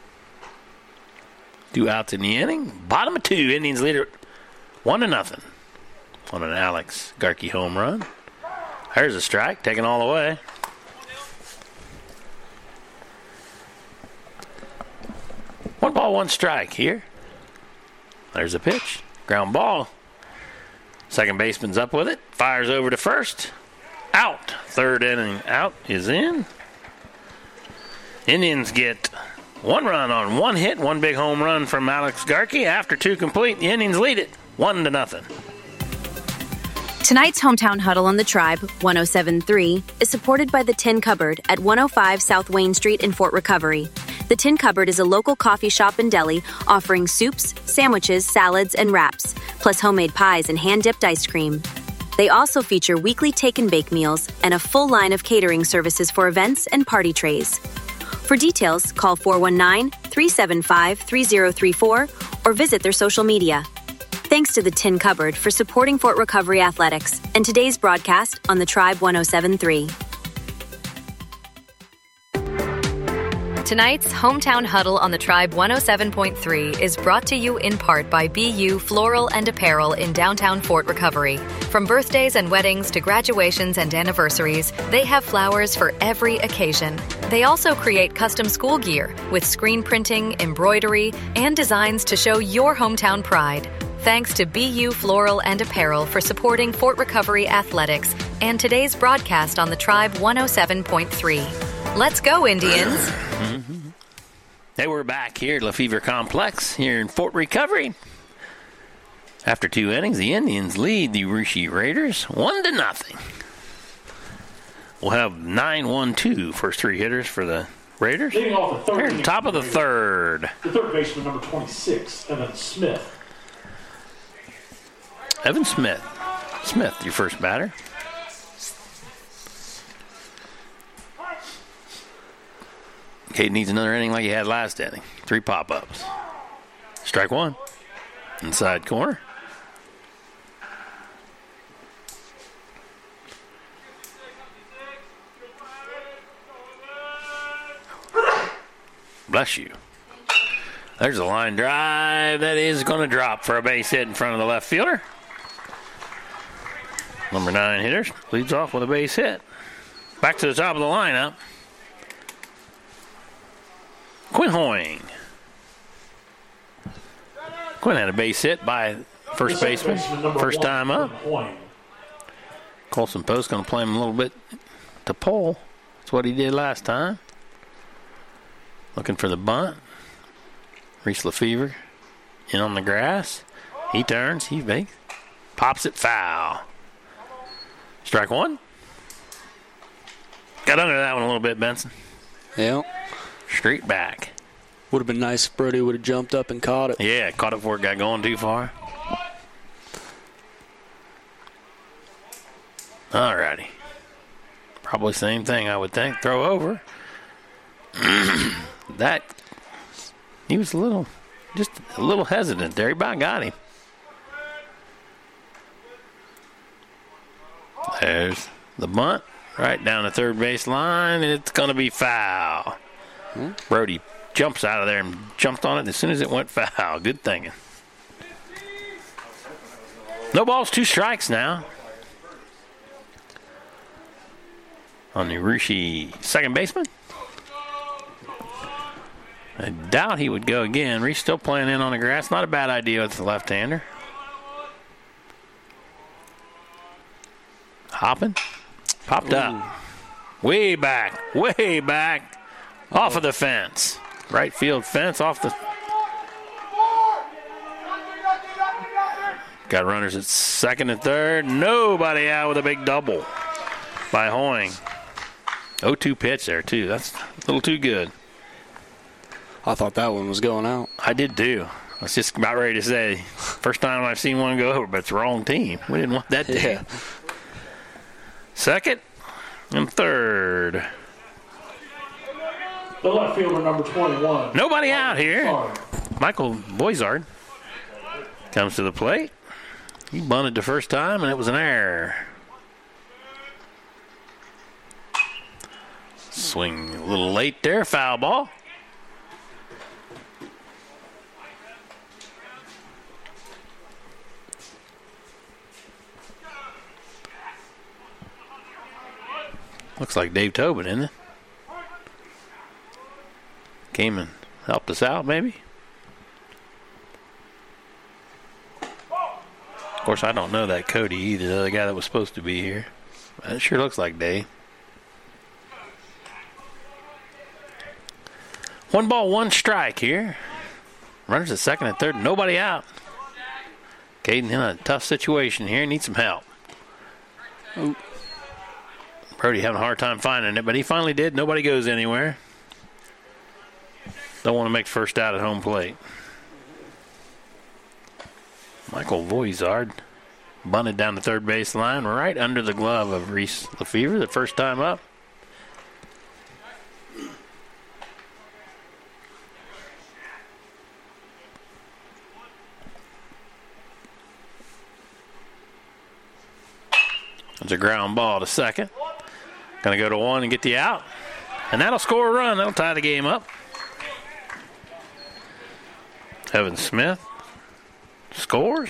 2 outs in the inning. Bottom of 2, Indians lead it 1-0 on an Alex Garkey home run. There's a strike, taken all the way. One ball, 1 strike here. There's a pitch. Ground ball. Second baseman's up with it. Fires over to first. Out. Third inning out is in. Indians get 1 run on 1 hit, 1 big home run from Alex Garkey. After 2 complete, the Indians lead it 1-0. Tonight's Hometown Huddle on the Tribe, 107.3, is supported by the Tin Cupboard at 105 South Wayne Street in Fort Recovery. The Tin Cupboard is a local coffee shop and deli offering soups, sandwiches, salads, and wraps, plus homemade pies and hand-dipped ice cream. They also feature weekly take-and-bake meals and a full line of catering services for events and party trays. For details, call 419-375-3034 or visit their social media. Thanks to the Tin Cupboard for supporting Fort Recovery Athletics and today's broadcast on the Tribe 107.3. Tonight's Hometown Huddle on the Tribe 107.3 is brought to you in part by BU Floral and Apparel in downtown Fort Recovery. From birthdays and weddings to graduations and anniversaries, they have flowers for every occasion. They also create custom school gear with screen printing, embroidery, and designs to show your hometown pride. Thanks to BU Floral and Apparel for supporting Fort Recovery Athletics and today's broadcast on the Tribe 107.3. Let's go, Indians. Mm-hmm. Hey, we're back here at Lefevre Complex here in Fort Recovery. After 2 innings, the Indians lead the Russia Raiders 1-0. We'll have 9-1-2 first 3 hitters for the Raiders. Leading off the third. They're top of the third. The third baseman, number 26, Evan Smith. Evan Smith. Smith, your first batter. Cade needs another inning like he had last inning. 3 pop-ups. Strike 1. Inside corner. Bless you. There's a line drive that is going to drop for a base hit in front of the left fielder. Number 9 hitter leads off with a base hit. Back to the top of the lineup. Quinn Hoying. Quinn had a base hit by first baseman. First time up. Colson Post going to play him a little bit to pull. That's what he did last time. Looking for the bunt. Reese Lefevre in on the grass. He turns. He makes. Pops it foul. Strike one. Got under that one a little bit, Benson. Yeah. Straight back. Would have been nice if Brody would have jumped up and caught it. Yeah, caught it before it got going too far. All righty. Probably same thing, I would think. Throw over. That, he was just a little hesitant there. He about got him. There's the bunt right down the third base line, and it's going to be foul. Brody jumps out of there and jumped on it as soon as it went foul. Good thinking. No balls, 2 strikes now. On the Rushi second baseman. I doubt he would go again. Reese still playing in on the grass. Not a bad idea with the left-hander. Hopping. Popped up. Way back. Way back. Off of the fence. Right field fence off the... Got runners at second and third. Nobody out with a big double by Hoying. 0-2 pitch there, too. That's a little too good. I thought that one was going out. I did, too. I was just about ready to say, first time I've seen one go over, but it's the wrong team. We didn't want that team. Yeah. Second and third. The left fielder, number 21. Nobody out here. Michael Boisard comes to the plate. He bunted the first time, and it was an error. Swing a little late there. Foul ball. Looks like Dave Tobin, isn't it? Came and helped us out, maybe. Of course, I don't know that Cody either, the other guy that was supposed to be here. It sure looks like Dave. 1 ball, 1 strike here. Runners at second and third, nobody out. Caden in a tough situation here, needs some help. Ooh. Brody having a hard time finding it, but he finally did. Nobody goes anywhere. Don't want to make first out at home plate. Michael Voizard bunted down the third base line right under the glove of Reese Lefevre the first time up. It's a ground ball to second. Going to go to 1 and get the out. And that'll score a run. That'll tie the game up. Evan Smith scores.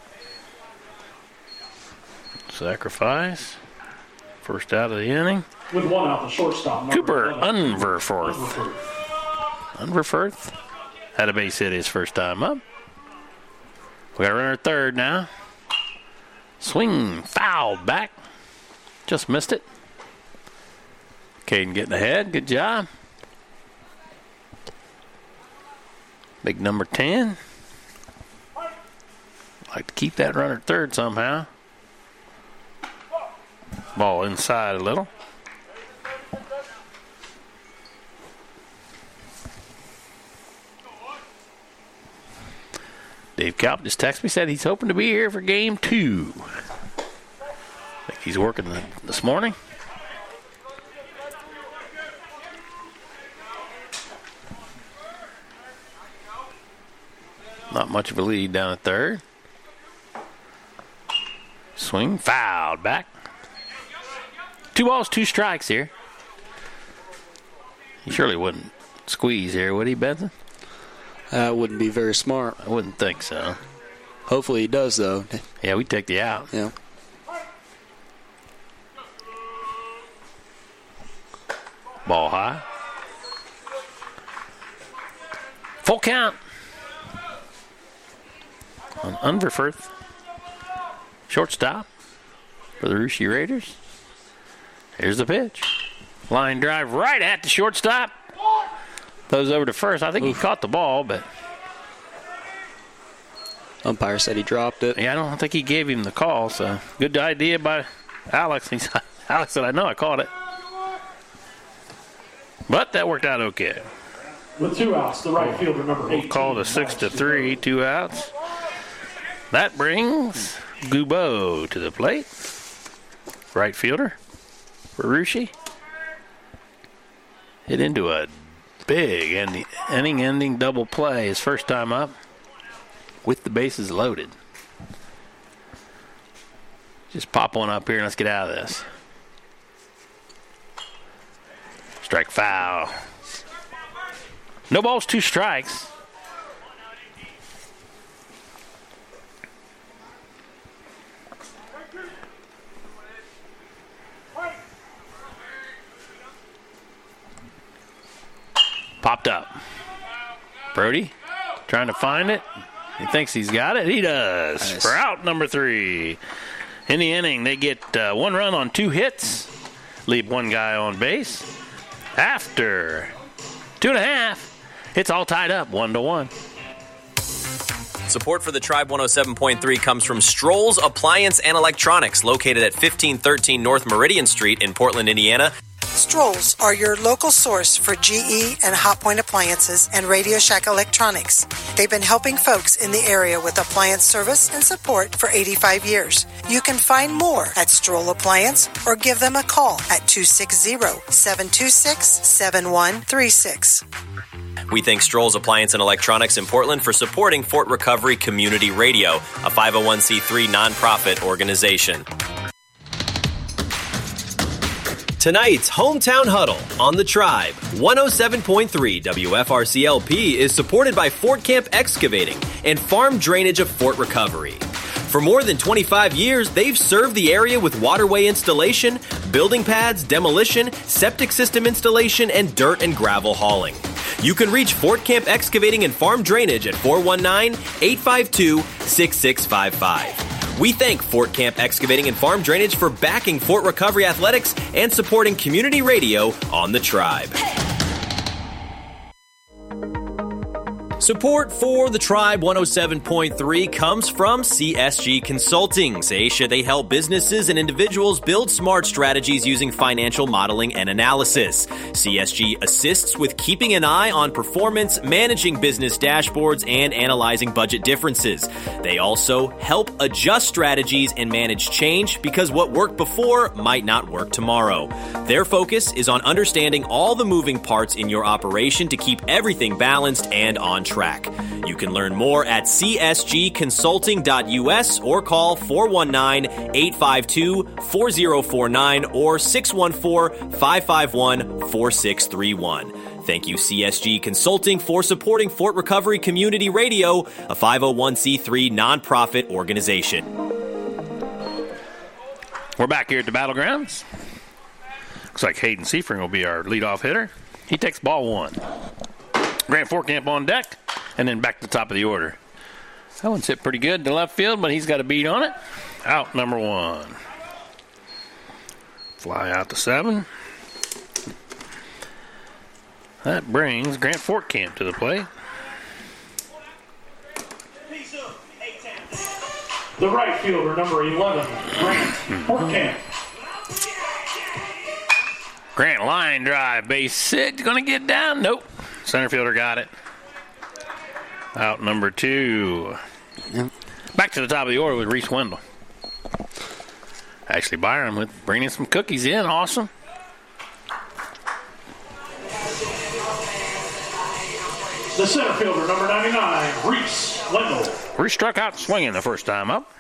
Sacrifice. First out of the inning. With 1 out, the shortstop. Cooper Unverforth. Unverforth had a base hit his first time up. We got a runner at third now. Swing fouled back. Just missed it. Caden getting ahead. Good job. Big number 10. Like to keep that runner at third somehow. Ball inside a little. Dave Kalp just texted me, said he's hoping to be here for game 2. I think he's working this morning. Not much of a lead down at third. Swing, fouled back. 2 balls, 2 strikes here. He surely wouldn't squeeze here, would he, Benson? That wouldn't be very smart. I wouldn't think so. Hopefully he does, though. Yeah, we take the out. Yeah. Ball high. Full count on Unverfirth. Shortstop for the Russia Raiders. Here's the pitch. Line drive right at the shortstop. Those over to first. I think he caught the ball, but umpire said he dropped it. Yeah, I don't think he gave him the call, so good idea by Alex. Alex said, I know I caught it. But that worked out okay. With 2 outs, the right fielder, number 18. Called a 6-3, 2 outs. That brings Goubeau to the plate. Right fielder for Russia. Hit into a big inning-ending double play his first time up with the bases loaded. Just pop one up here and let's get out of this. Strike foul. No balls, 2 strikes. Popped up. Brody trying to find it. He thinks he's got it. He does. Nice. For out number 3. In the inning, they get 1 run on 2 hits. Leave 1 guy on base. After 2.5, it's all tied up 1-1. Support for the Tribe 107.3 comes from Stroll's Appliance and Electronics, located at 1513 North Meridian Street in Portland, Indiana. Strolls are your local source for GE and Hotpoint appliances and Radio Shack electronics. They've been helping folks in the area with appliance service and support for 85 years. You can find more at Stroll Appliance or give them a call at 260-726-7136. We thank Stroll's Appliance and Electronics in Portland for supporting Fort Recovery Community Radio, a 501c3 nonprofit organization. Tonight's Hometown Huddle on the Tribe 107.3 WFRC-LP is supported by Fort Camp Excavating and Farm Drainage of Fort Recovery. For more than 25 years, they've served the area with waterway installation, building pads, demolition, septic system installation, and dirt and gravel hauling. You can reach Fort Camp Excavating and Farm Drainage at 419-852-6655. We thank Fort Camp Excavating and Farm Drainage for backing Fort Recovery Athletics and supporting community radio on the Tribe. Support for the Tribe 107.3 comes from CSG Consulting. Aisha, they help businesses and individuals build smart strategies using financial modeling and analysis. CSG assists with keeping an eye on performance, managing business dashboards, and analyzing budget differences. They also help adjust strategies and manage change because what worked before might not work tomorrow. Their focus is on understanding all the moving parts in your operation to keep everything balanced and on track. You can learn more at csgconsulting.us or call 419-852-4049 or 614-551-4631. Thank you, CSG Consulting, for supporting Fort Recovery Community Radio, a 501c3 nonprofit organization. We're back here at the Battlegrounds. Looks like Hayden Seifring will be our leadoff hitter. He takes ball 1. Grant Fortcamp on deck, and then back to the top of the order. That one's hit pretty good to left field, but he's got a beat on it. Out number 1. Fly out to 7. That brings Grant Fortcamp to the plate. The right fielder, number 11, Grant Fortcamp. Grant line drive, base hit. Going to get down? Nope. Center fielder got it. Out number 2. Back to the top of the order with Reese Wendell. Ashley Byram with bringing some cookies in. Awesome. The center fielder, number 99, Reese Wendell. Reese struck out swinging the first time up.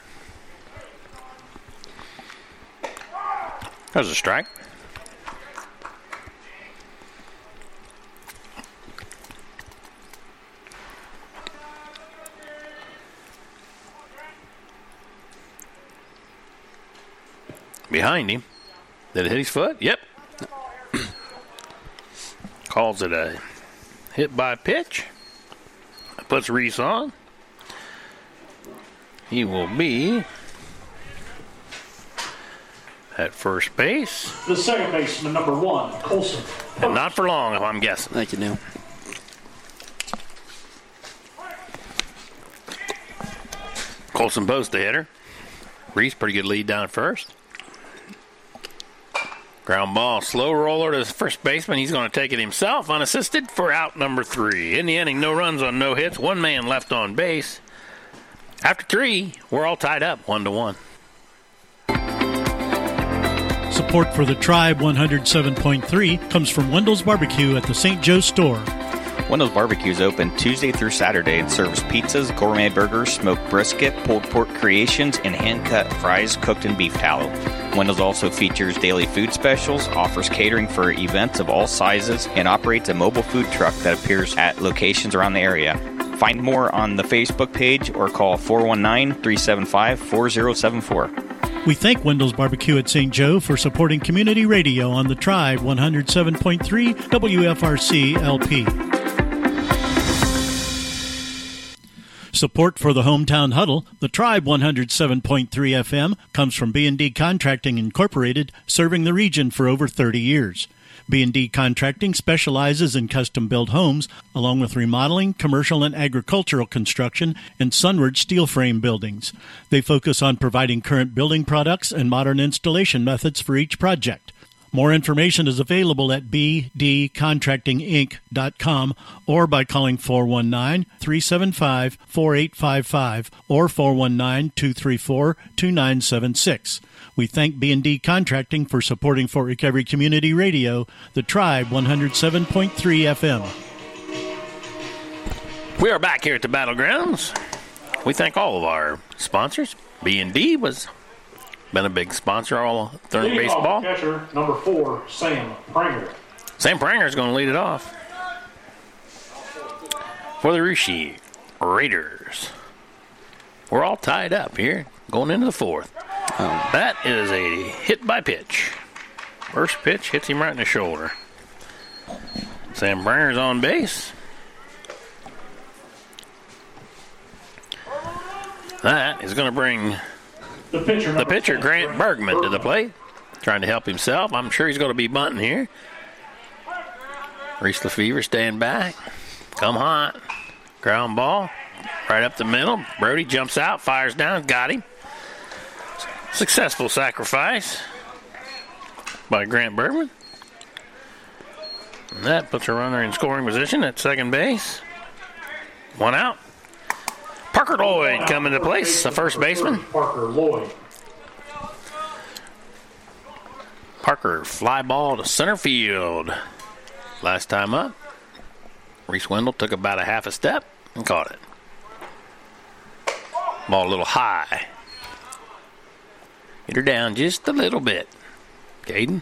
There's a strike. Behind him. Did it hit his foot? Yep. Calls it a hit by pitch. Puts Reese on. He will be at first base. The second baseman, number 1, Colson. And not for long, if I'm guessing. Thank you, Neil. Colson Post the hitter. Reese, pretty good lead down at first. Ground ball, slow roller to the first baseman. He's going to take it himself, unassisted, for out number 3. In the inning, no runs on no hits. One man left on base. After 3, we're all tied up 1-1. Support for the Tribe 107.3 comes from Wendell's Barbecue at the St. Joe store. Wendell's Barbecue is open Tuesday through Saturday and serves pizzas, gourmet burgers, smoked brisket, pulled pork creations, and hand-cut fries cooked in beef tallow. Wendell's also features daily food specials, offers catering for events of all sizes, and operates a mobile food truck that appears at locations around the area. Find more on the Facebook page or call 419-375-4074. We thank Wendell's Barbecue at St. Joe for supporting community radio on the Tribe 107.3 WFRC LP. Support for the Hometown Huddle, the Tribe 107.3 FM, comes from B&D Contracting Incorporated, serving the region for over 30 years. B&D Contracting specializes in custom-built homes, along with remodeling, commercial and agricultural construction, and sunward steel frame buildings. They focus on providing current building products and modern installation methods for each project. More information is available at bdcontractinginc.com or by calling 419-375-4855 or 419-234-2976. We thank B&D Contracting for supporting Fort Recovery Community Radio, the Tribe 107.3 FM. We are back here at the Battlegrounds. We thank all of our sponsors. B&D was been a big sponsor all during baseball. Catcher, number 4, Sam Pranger. Sam Pranger is going to lead it off for the Russia Raiders. We're all tied up here going into the 4th. That is a hit by pitch. First pitch hits him right in the shoulder. Sam Pranger's on base. That is going to bring the pitcher, Grant Bergman, to the plate, trying to help himself. I'm sure he's going to be bunting here. Reese Lefevre stand back. Come hot. Ground ball. Right up the middle. Brody jumps out, fires down, got him. Successful sacrifice by Grant Bergman. And that puts a runner in scoring position at second base. One out. Parker Lloyd coming to place, the first baseman. Parker Lloyd. Parker fly ball to center field. Last time up, Reese Wendell took about a half a step and caught it. Ball a little high. Get her down just a little bit. Caden.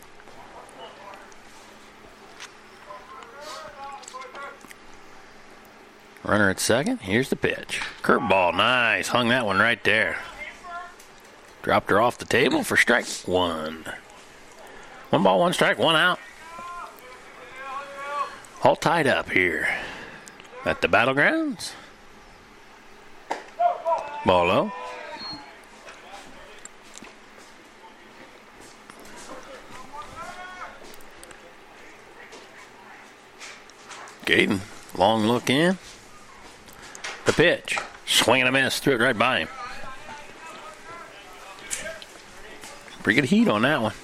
Runner at second. Here's the pitch. Curveball. Nice. Hung that one right there. Dropped her off the table for strike 1. 1 ball, 1 strike, 1 out. All tied up here at the Battlegrounds. Ball low. Caden. Long look in. The pitch. Swing and a miss. Threw it right by him. Pretty good heat on that one.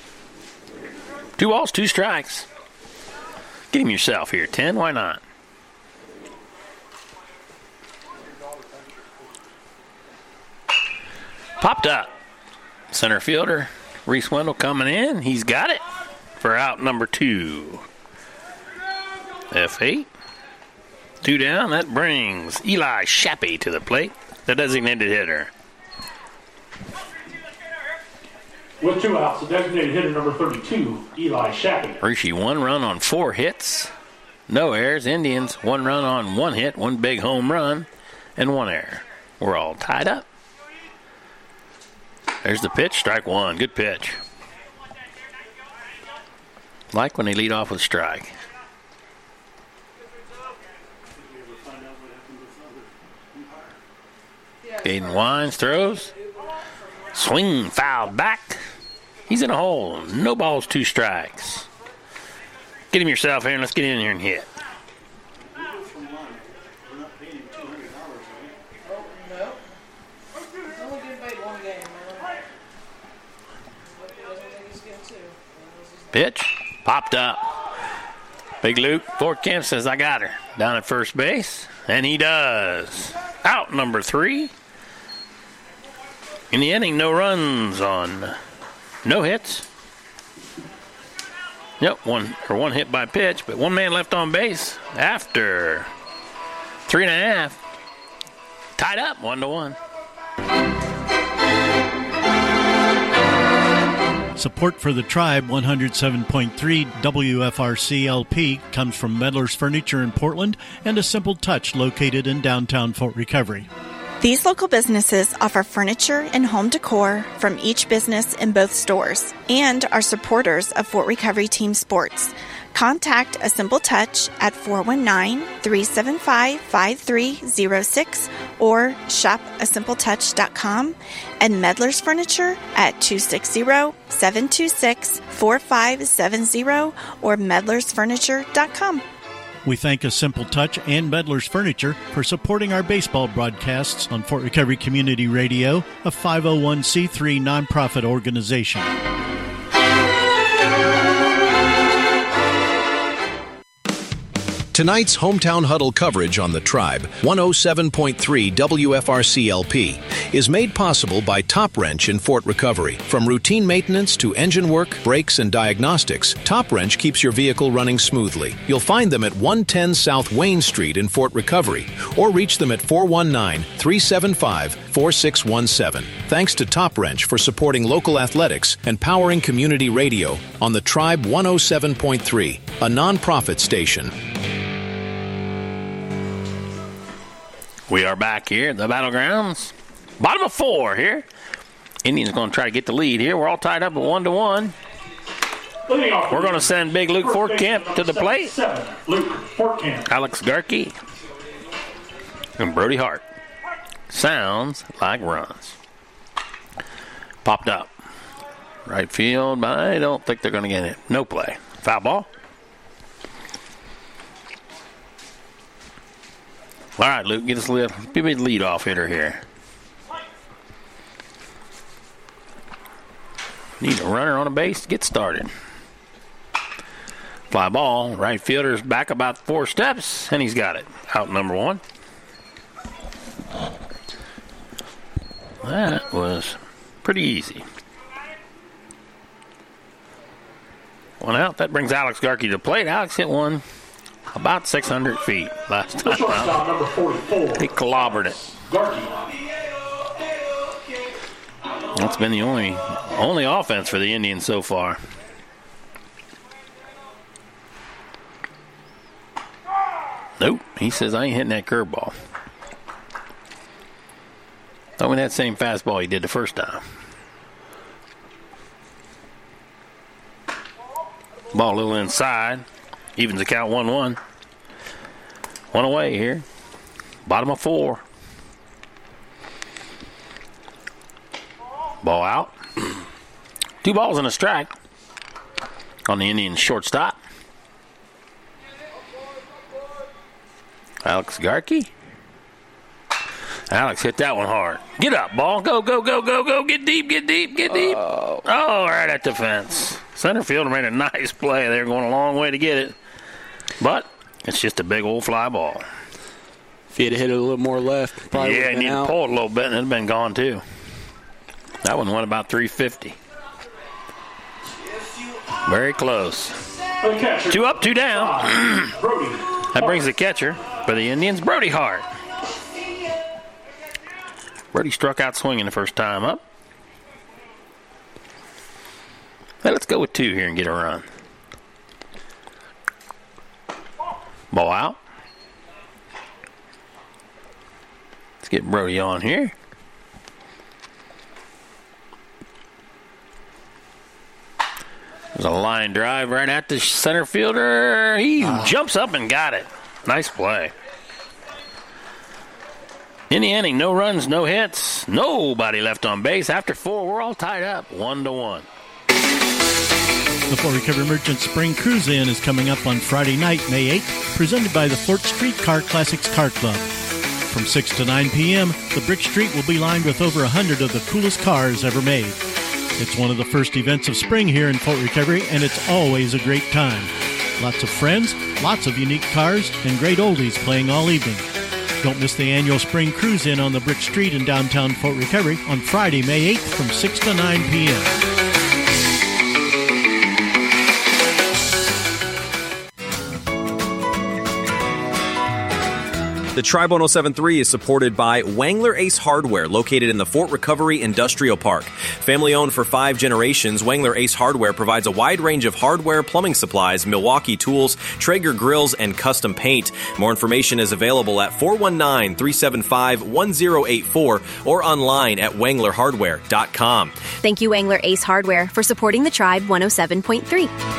2 balls, 2 strikes. Get him yourself here, 10. Why not? Popped up. Center fielder Reese Wendell coming in. He's got it for out number 2. F8. 2 down. That brings Eli Shappy to the plate, the designated hitter. With 2 outs, the designated hitter number 32, Eli Shappy. Hershey 1 run on 4 hits. No errors. Indians 1 run on 1 hit, 1 big home run, and 1 error. We're all tied up. There's the pitch, strike 1. Good pitch. Like when they lead off with strike. Aiden Wines throws. Swing, foul back. He's in a hole. No balls, 2 strikes. Get him yourself here and let's get in here and hit. Pitch. Popped up. Big Luke Fortkamp says, I got her. Down at first base. And he does. Out number 3. In the inning, no runs on no hits. Yep, one hit by pitch, but 1 man left on base after 3.5. Tied up 1-1. Support for the Tribe 107.3 WFRC LP comes from Medler's Furniture in Portland and A Simple Touch located in downtown Fort Recovery. These local businesses offer furniture and home decor from each business in both stores and are supporters of Fort Recovery Team Sports. Contact A Simple Touch at 419-375-5306 or shopasimpletouch.com and Medler's Furniture at 260-726-4570 or medlersfurniture.com. We thank A Simple Touch and Medler's Furniture for supporting our baseball broadcasts on Fort Recovery Community Radio, a 501c3 nonprofit organization. Tonight's Hometown Huddle coverage on the Tribe, 107.3 WFRC LP, is made possible by Top Wrench in Fort Recovery. From routine maintenance to engine work, brakes, and diagnostics, Top Wrench keeps your vehicle running smoothly. You'll find them at 110 South Wayne Street in Fort Recovery, or reach them at 419-375-4617. Thanks to Top Wrench for supporting local athletics and powering community radio on the Tribe 107.3, a nonprofit station. We are back here at the Battlegrounds. Bottom of 4 here. Indians going to try to get the lead here. We're all tied up at 1-1. We're going to send Big Luke Fortkamp to the plate. Alex Garkey and Brody Hart. Sounds like runs. Popped up. Right field, but I don't think they're going to get it. No play. Foul ball. All right, Luke, get us the lead off hitter here. Need a runner on a base to get started. Fly ball. Right fielder's back about 4 steps, and he's got it. Out number 1. That was pretty easy. 1 out. That brings Alex Garkey to the plate. Alex hit one about 600 feet last time out. Number 44. He clobbered it. That's been the only offense for the Indians so far. Nope. He says, I ain't hitting that curveball. Throwing that same fastball he did the first time. Ball a little inside. Evens the count 1-1. 1 away here. Bottom of 4. Ball out. 2 balls and a strike on the Indians shortstop. Alex Garkey. Alex hit that one hard. Get up, ball. Go, go, go, go, go. Get deep, get deep, get deep. Oh, right at the fence. Center fielder made a nice play. They're going a long way to get it. But it's just a big old fly ball. If he had hit it a little more left, probably he needed to pull it a little bit, and it would have been gone too. That one went about 350. Very close. 2 up, 2 down. That brings the catcher, for the Indians, Brody Hart. Brody struck out swinging the first time up. Now let's go with 2 here and get a run. Ball out. Let's get Brody on here. There's a line drive right at the center fielder. He jumps up and got it. Nice play. In the inning, no runs, no hits, nobody left on base. After 4, we're all tied up 1-1. The Fort Recovery Merchant Spring Cruise-In is coming up on Friday night, May 8th, presented by the Fort Street Car Classics Car Club. From 6 to 9 p.m., the Brick Street will be lined with over 100 of the coolest cars ever made. It's one of the first events of spring here in Fort Recovery, and it's always a great time. Lots of friends, lots of unique cars, and great oldies playing all evening. Don't miss the annual Spring Cruise-In on the Brick Street in downtown Fort Recovery on Friday, May 8th from 6 to 9 p.m. The Tribe 107.3 is supported by Wangler Ace Hardware, located in the Fort Recovery Industrial Park. Family owned for 5 generations, Wangler Ace Hardware provides a wide range of hardware, plumbing supplies, Milwaukee tools, Traeger grills, and custom paint. More information is available at 419-375-1084 or online at wanglerhardware.com. Thank you, Wangler Ace Hardware, for supporting the Tribe 107.3.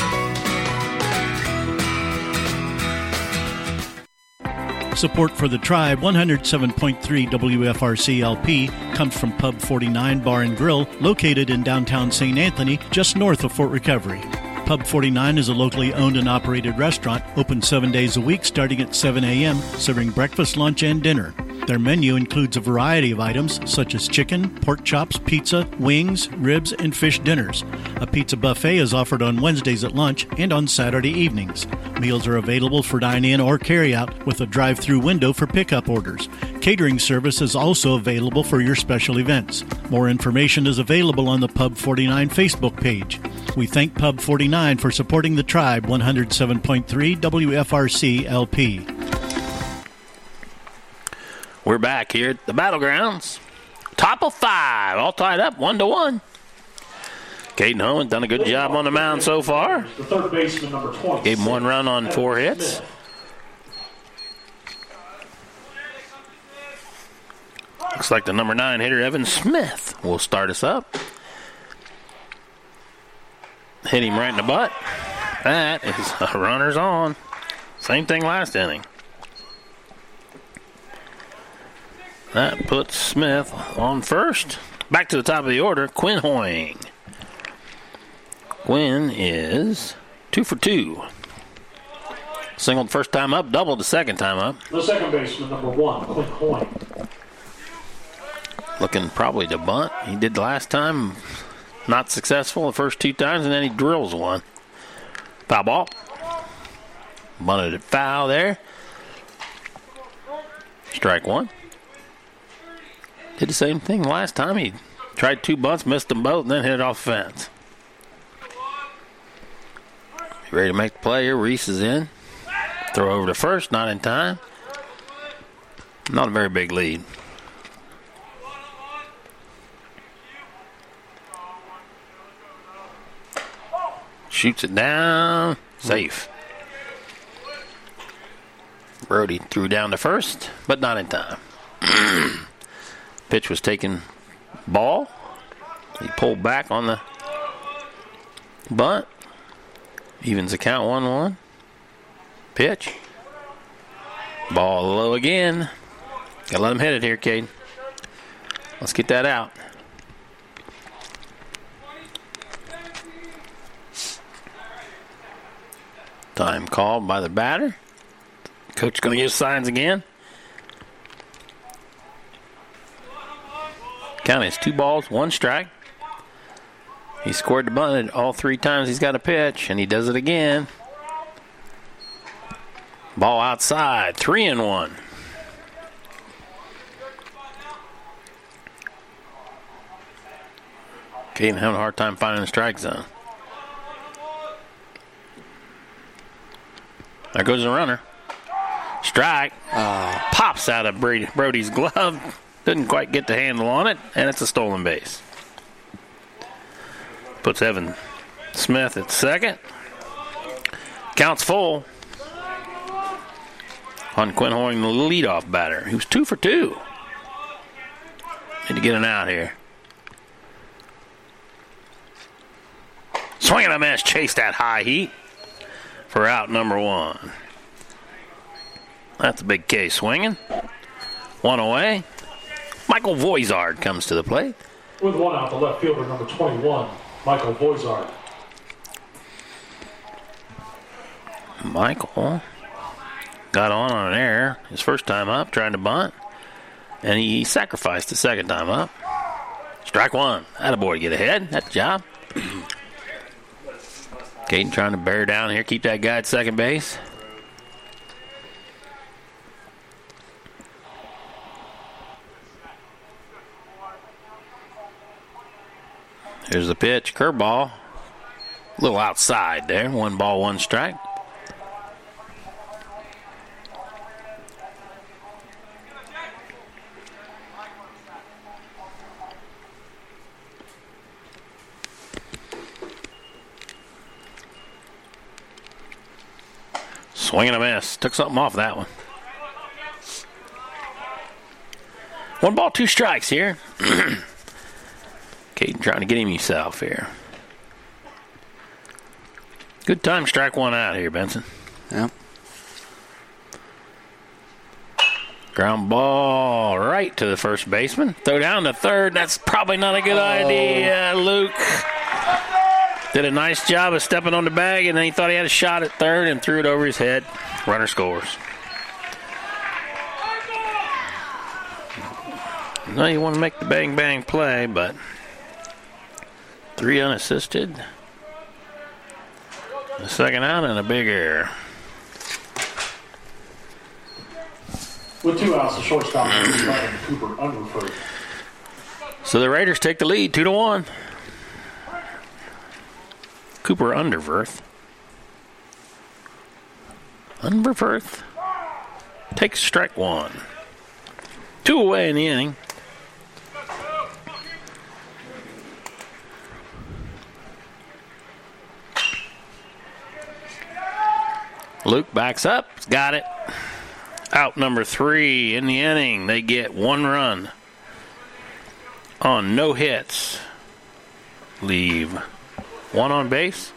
Support for the Tribe 107.3 WFRC LP comes from Pub 49 Bar and Grill, located in downtown St. Anthony, just north of Fort Recovery. Pub 49 is a locally owned and operated restaurant, open 7 days a week starting at 7 a.m., serving breakfast, lunch, and dinner. Their menu includes a variety of items such as chicken, pork chops, pizza, wings, ribs, and fish dinners. A pizza buffet is offered on Wednesdays at lunch and on Saturday evenings. Meals are available for dine-in or carry-out with a drive-through window for pickup orders. Catering service is also available for your special events. More information is available on the Pub 49 Facebook page. We thank Pub 49 for supporting the Tribe 107.3 WFRC LP. We're back here at the Battlegrounds. Top of 5, all tied up 1-1. Caden Homan done a good job on the mound so far. The third baseman, number 20. Gave him 1 run on 4 hits. Looks like the number 9 hitter, Evan Smith, will start us up. Hit him right in the butt. That is a runner's on. Same thing last inning. That puts Smith on first. Back to the top of the order, Quinn Hoying. Quinn is 2 for 2. Singled first time up, doubled the second time up. The second baseman, number 1, Quinn Hoying. Looking probably to bunt. He did the last time. Not successful the first 2 times, and then he drills one. Foul ball. Bunted it foul there. Strike 1. Did the same thing last time. He tried 2 bunts, missed them both, and then hit it off the fence. Ready to make the play here. Reese is in. Throw over to first, not in time. Not a very big lead. Shoots it down. Safe. Brody threw down to first, but not in time. Pitch was taken ball. He pulled back on the bunt. Evens the count 1-1. Pitch. Ball low again. Gotta let him hit it here, Cade. Let's get that out. Time called by the batter. Coach going to give signs again. Count is 2 balls, 1 strike. He scored the bunt all 3 times he's got a pitch, and he does it again. Ball outside, 3-1. Caden having a hard time finding the strike zone. There goes the runner. Strike. Pops out of Brody's glove. Didn't quite get the handle on it, and it's a stolen base. Puts Evan Smith at second. Counts full on Quinn Hoying, the leadoff batter. He was 2 for 2. Need to get an out here. Swing and a miss. Chase that high heat for out number 1. That's a big K swinging. 1 away. Michael Voizard comes to the plate. With 1 out, the left fielder, number 21, Michael Voizard. Michael got on an error his first time up, trying to bunt, and he sacrificed the second time up. Strike 1. Attaboy to get ahead. That's the job. Caden trying to bear down here, keep that guy at second base. Here's the pitch, curveball. A little outside there. 1 ball, 1 strike. Swing and a miss. Took something off that one. 1 ball, 2 strikes here. Caden trying to get him himself here. Good time, strike 1 out here, Benson. Yep. Ground ball right to the first baseman. Throw down to third. That's probably not a good idea. Luke did a nice job of stepping on the bag, and then he thought he had a shot at third and threw it over his head. Runner scores. No, you want to make the bang-bang play, but 3 unassisted. The second out and a big error. With 2 outs, the shortstop Cooper Underford. So the Raiders take the lead, 2-1. Cooper Underverth. Underverth takes strike 1. 2 away in the inning. Luke backs up. Got it. Out number 3 in the inning. They get 1 run on no hits. Leave 1 on base.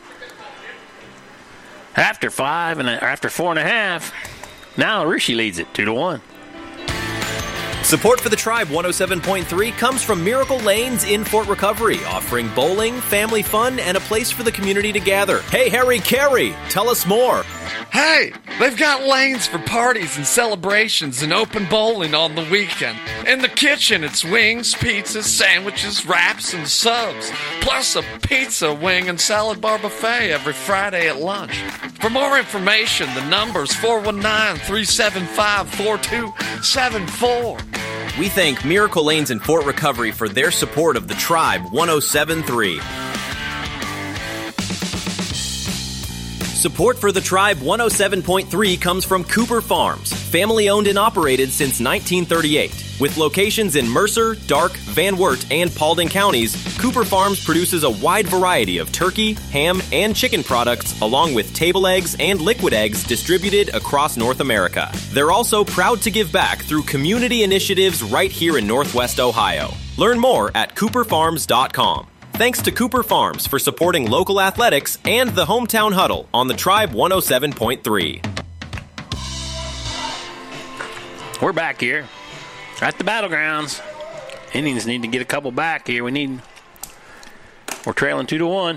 After 4.5, now Rishi leads it 2-1. Support for the Tribe 107.3 comes from Miracle Lanes in Fort Recovery, offering bowling, family fun, and a place for the community to gather. Hey, Harry Carey, tell us more. Hey, they've got lanes for parties and celebrations and open bowling on the weekend. In the kitchen, it's wings, pizzas, sandwiches, wraps, and subs. Plus a pizza, wing, and salad bar buffet every Friday at lunch. For more information, the number's 419-375-4274. We thank Miracle Lanes in Fort Recovery for their support of the Tribe 107.3. Support for the Tribe 107.3 comes from Cooper Farms, family owned and operated since 1938. With locations in Mercer, Darke, Van Wert, and Paulding counties, Cooper Farms produces a wide variety of turkey, ham, and chicken products, along with table eggs and liquid eggs distributed across North America. They're also proud to give back through community initiatives right here in Northwest Ohio. Learn more at cooperfarms.com. Thanks to Cooper Farms for supporting local athletics and the Hometown Huddle on the Tribe 107.3. We're back here at the Battlegrounds. Indians need to get a couple back here. We're trailing 2-1.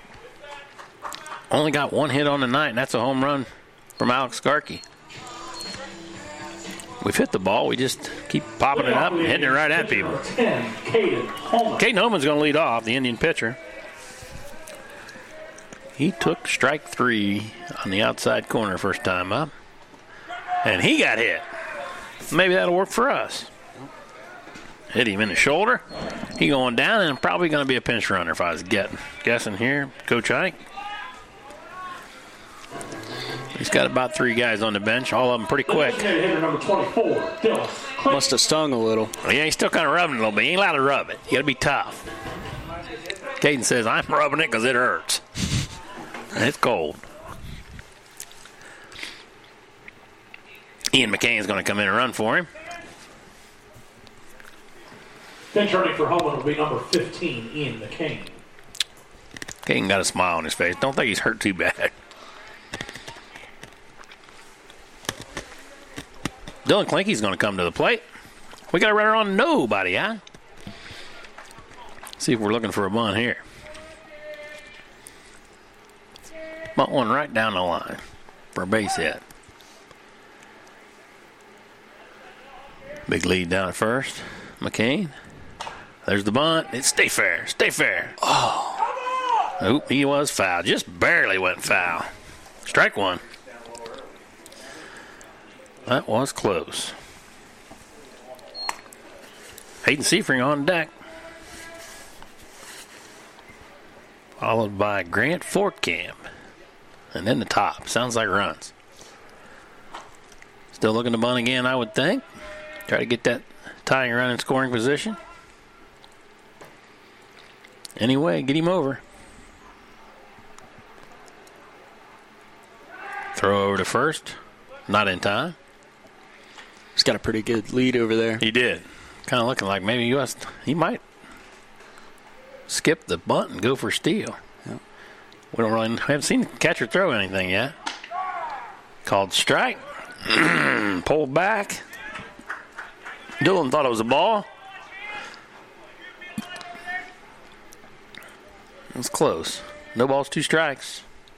Only got 1 hit on the night, and that's a home run from Alex Garkey. We've hit the ball. We just keep popping it up and hitting it right at people. Caden Homan's going to lead off, the Indian pitcher. He took strike 3 on the outside corner first time up. And he got hit. Maybe that'll work for us. Hit him in the shoulder. He going down and probably going to be a pinch runner if I was guessing here. Coach Ike. He's got about 3 guys on the bench, all of them pretty quick. Hitter number 24, Dylan. Must have stung a little. Yeah, he's still kind of rubbing it a little bit. He ain't allowed to rub it. You got to be tough. Caden says, I'm rubbing it because it hurts. It's cold. Ian McCain's going to come in and run for him. Then turning for Homan will be number 15, Ian McCain. Caden got a smile on his face. Don't think he's hurt too bad. Dylan Klinke's going to come to the plate. We got a runner on nobody, huh? See if we're looking for a bunt here. Bunt one right down the line for a base hit. Big lead down at first. McCain. There's the bunt. It's stay fair. Stay fair. Oh. Oop, he was foul. Just barely went foul. Strike one. That was close. Hayden Seifring on deck. Followed by Grant Fortcamp. And then the top. Sounds like runs. Still looking to bunt again, I would think. Try to get that tying run in scoring position. Anyway, get him over. Throw over to first. Not in time. He's got a pretty good lead over there. He did. Kind of looking like maybe he might skip the bunt and go for steal. Yep. We haven't seen the catcher throw anything yet. Called strike. Pulled back. Dylan thought it was a ball. It was close. No balls, 2 strikes.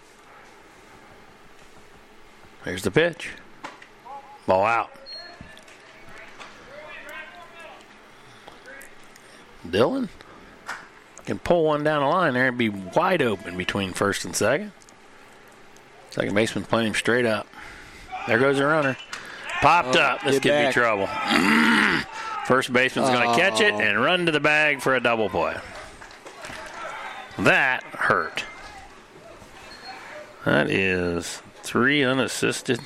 There's the pitch. Ball out. Dylan can pull one down the line there and be wide open between first and second. Second baseman playing him straight up. There goes the runner. Popped up. This could be trouble. First baseman's going to catch it and run to the bag for a double play. That hurt. That is 3 unassisted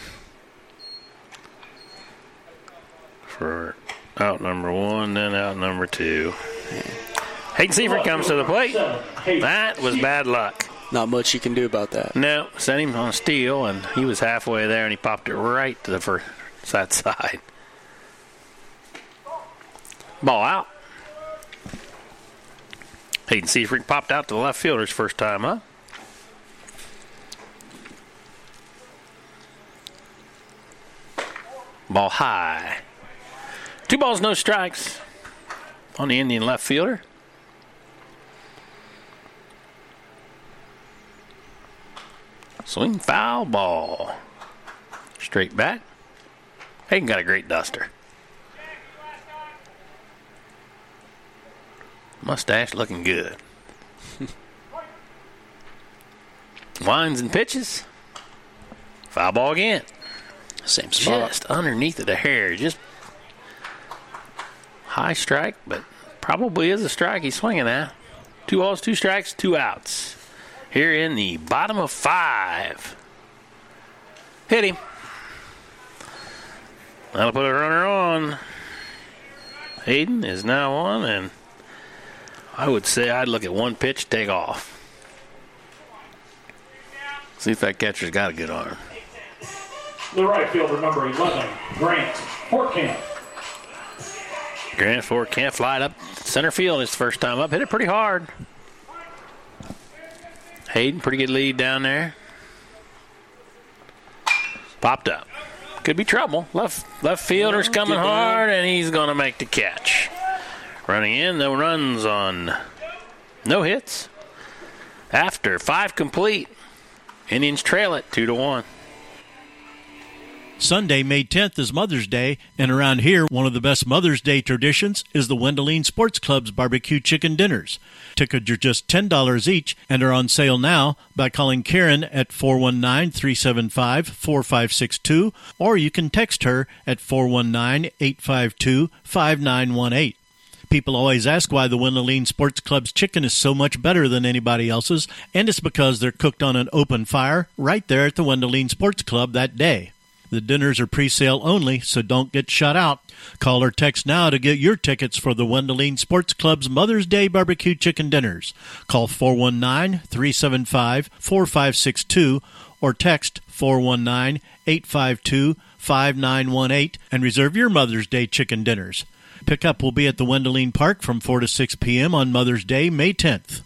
for out number 1, then out number 2. Hayden Seifert comes to the plate. That was bad luck. Not much you can do about that. No, sent him on a steal, and he was halfway there, and he popped it right to the first side. Ball out. Hayden Seifert popped out to the left fielder's first time up. Ball high. 2 balls, no strikes on the Indian left fielder. Swing foul ball. Straight back. Hayden got a great duster. Mustache looking good. Winds and pitches. Foul ball again. Same spot. Just underneath of the hair. Just high strike, but probably is a strike he's swinging at. 2 balls, 2 strikes, 2 outs. Here in the bottom of 5. Hit him. That'll put a runner on. Hayden is now on, and I would say I'd look at 1 pitch, take off. See if that catcher's got a good arm. The right fielder, number 11, Grant Fortcamp. Grant Fortcamp flied up center field his first time up. Hit it pretty hard. Hayden, pretty good lead down there. Popped up. Could be trouble. Left fielder's coming hard, and he's going to make the catch. Running in, no runs on no hits. After 5 complete, Indians trail it 2-1. Sunday, May 10th is Mother's Day, and around here, one of the best Mother's Day traditions is the Wendoline Sports Club's barbecue chicken dinners. Tickets are just $10 each and are on sale now by calling Karen at 419-375-4562, or you can text her at 419-852-5918. People always ask why the Wendelin Sports Club's chicken is so much better than anybody else's, and it's because they're cooked on an open fire right there at the Wendelin Sports Club that day. The dinners are pre-sale only, so don't get shut out. Call or text now to get your tickets for the Wendelin Sports Club's Mother's Day Barbecue Chicken Dinners. Call 419-375-4562 or text 419-852-5918 and reserve your Mother's Day chicken dinners. Pickup will be at the Wendelin Park from 4 to 6 p.m. on Mother's Day, May 10th.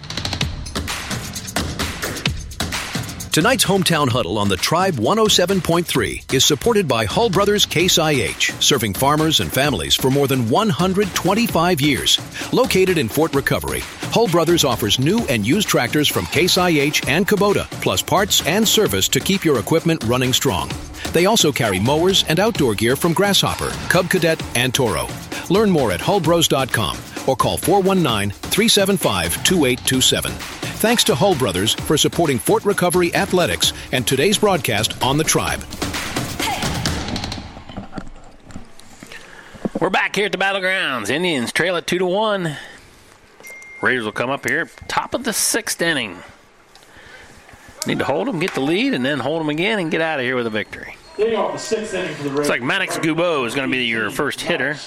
Tonight's Hometown Huddle on the Tribe 107.3 is supported by Hull Brothers Case IH, serving farmers and families for more than 125 years. Located in Fort Recovery, Hull Brothers offers new and used tractors from Case IH and Kubota, plus parts and service to keep your equipment running strong. They also carry mowers and outdoor gear from Grasshopper, Cub Cadet, and Toro. Learn more at hullbros.com or call 419-375-2827. Thanks to Hull Brothers for supporting Fort Recovery Athletics and today's broadcast on the Tribe. We're back here at the Battlegrounds. Indians trail at 2-1. Raiders will come up here, top of the 6th inning. Need to hold them, get the lead, and then hold them again and get out of here with a victory. Getting off the 6th inning for the Raiders. Looks like Maddox Goubeau is going to be your first hitter.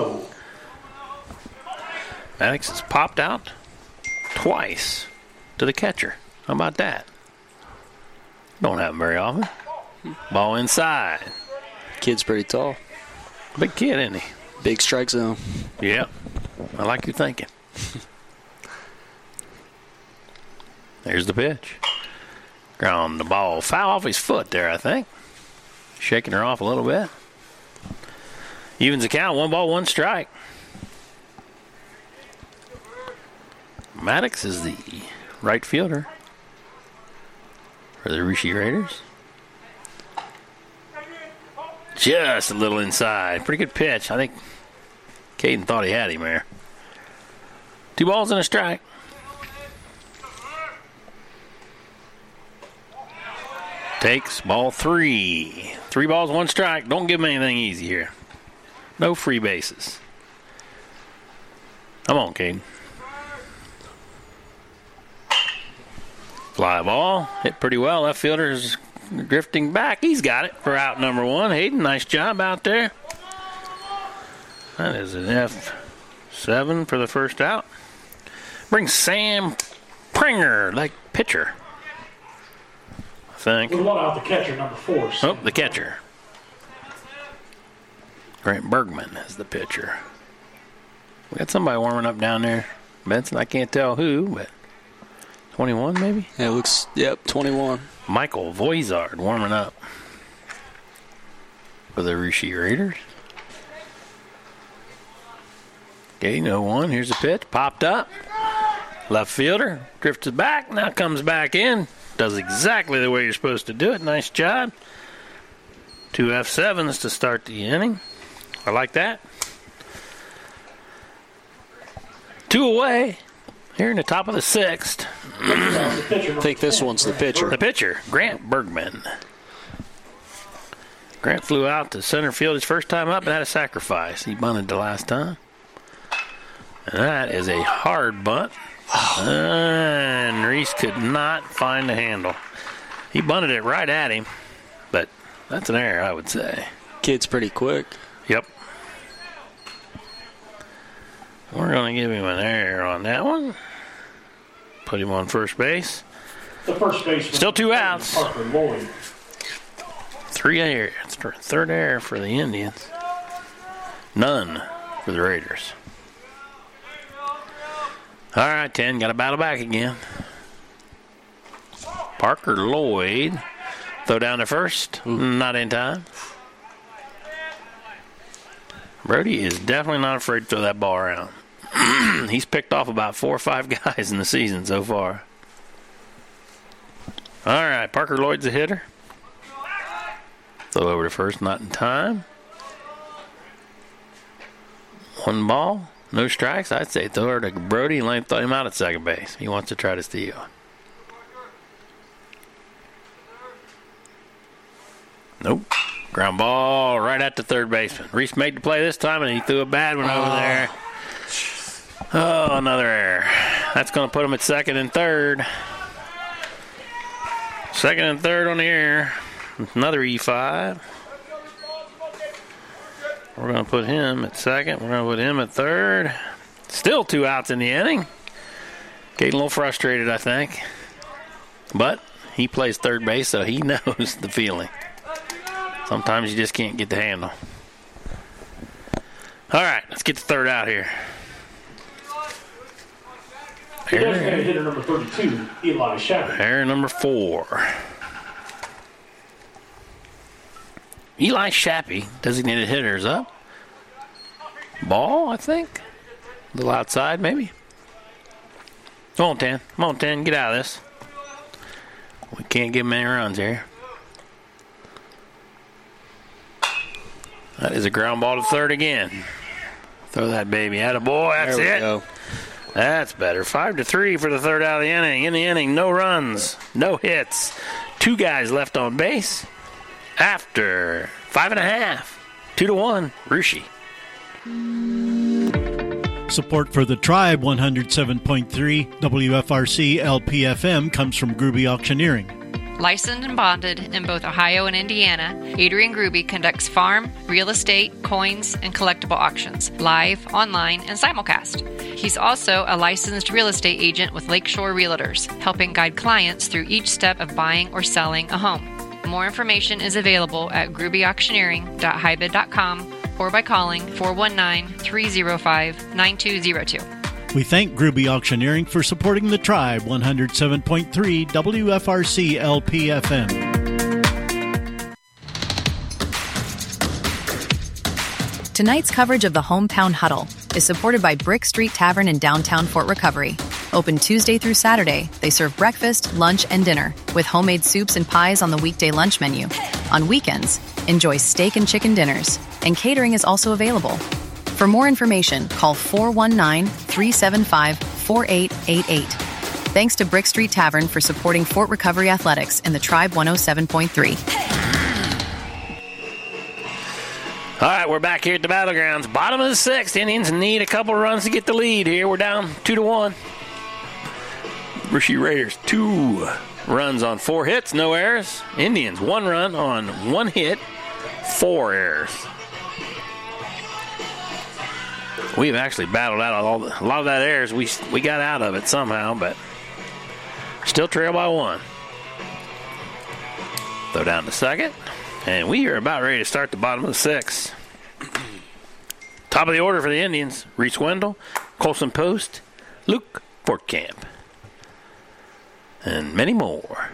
Maddox has popped out twice to the catcher. How about that? Don't happen very often. Ball inside. Kid's pretty tall. Big kid, isn't he? Big strike zone. Yeah. I like your thinking. There's the pitch. Ground the ball foul off his foot there, I think. Shaking her off a little bit. Evens the count. 1 ball, 1 strike. Maddox is the right fielder for the Russia Raiders. Just a little inside. Pretty good pitch. I think Caden thought he had him there. 2 balls and a strike. Takes ball 3. 3 balls, 1 strike. Don't give him anything easy here. No free bases. Come on, Caden. Fly ball. Hit pretty well. Left fielder's drifting back. He's got it for out number 1. Hayden, nice job out there. That is an F7 for the first out. Brings Sam Pringer, like pitcher. I think. We want out the catcher, number 4. Oh, the catcher. Grant Bergman is the pitcher. We got somebody warming up down there. Benson, I can't tell who, but 21 maybe? Yeah, it looks, 21. Michael Voizard warming up for the Russia Raiders. Okay, 0-1. Here's the pitch. Popped up. Left fielder. Drifted back. Now comes back in. Does exactly the way you're supposed to do it. Nice job. 2 F7s to start the inning. I like that. 2 away. Here in the top of the 6th. I think this one's the pitcher. The pitcher, Grant Bergman. Grant flew out to center field his first time up and had a sacrifice. He bunted the last time. And that is a hard bunt. And Reese could not find the handle. He bunted it right at him, but that's an error, I would say. Kid's pretty quick. Yep. We're going to give him an error on that one. Put him on first base. The first baseman. Still 2 outs. Parker Lloyd. 3 errors. Third error for the Indians. None for the Raiders. All right, 10. Got to battle back again. Parker Lloyd. Throw down to first. Not in time. Brody is definitely not afraid to throw that ball around. He's picked off about 4 or 5 guys in the season so far. All right, Parker Lloyd's a hitter. Throw over to first, not in time. 1 ball, no strikes. I'd say throw over to Brody and let him throw him out at second base. He wants to try to steal. Nope. Ground ball right at the third baseman. Reese made the play this time, and he threw a bad one over there. Oh, another error. That's going to put him at second and third. Second and third on the air. Another E5. We're going to put him at second. We're going to put him at third. Still 2 outs in the inning. Getting a little frustrated, I think. But he plays third base, so he knows the feeling. Sometimes you just can't get the handle. All right, let's get the third out here. Hitter number 32, Eli Shappy. Error number 4. Eli Shappy, designated hitter, is up. Ball, I think. A little outside, maybe. Come on, 10. Come on, 10. Get out of this. We can't give him any runs here. That is a ground ball to third again. Throw that baby at a boy. That's it. Go. That's better. 5-3 for the third out of the inning. In the inning, no runs, no hits. 2 guys left on base. After 5.5, 2-1, Ruschi. Support for the Tribe 107.3 WFRC LPFM comes from Gruby Auctioneering. Licensed and bonded in both Ohio and Indiana, Adrian Gruby conducts farm, real estate, coins, and collectible auctions, live, online, and simulcast. He's also a licensed real estate agent with Lakeshore Realtors, helping guide clients through each step of buying or selling a home. More information is available at grubyauctioneering.hybid.com or by calling 419-305-9202. We thank Gruby Auctioneering for supporting the Tribe 107.3 WFRC LPFM. Tonight's coverage of the Hometown Huddle is supported by Brick Street Tavern in downtown Fort Recovery. Open Tuesday through Saturday, they serve breakfast, lunch, and dinner with homemade soups and pies on the weekday lunch menu. On weekends, enjoy steak and chicken dinners, and catering is also available. For more information, call 419-375-4888. Thanks to Brick Street Tavern for supporting Fort Recovery Athletics and the Tribe 107.3. All right, we're back here at the Battlegrounds. Bottom of the 6th. Indians need a couple runs to get the lead here. We're down 2-1. Ruschi Raiders, 2 runs on 4 hits, no errors. Indians, 1 run on 1 hit, 4 errors. We've actually battled out a lot of that errors. We got out of it somehow, but still trail by 1. Throw down to second. And we are about ready to start the bottom of the 6th. Top of the order for the Indians, Reese Wendell, Colson Post, Luke Fortcamp, and many more.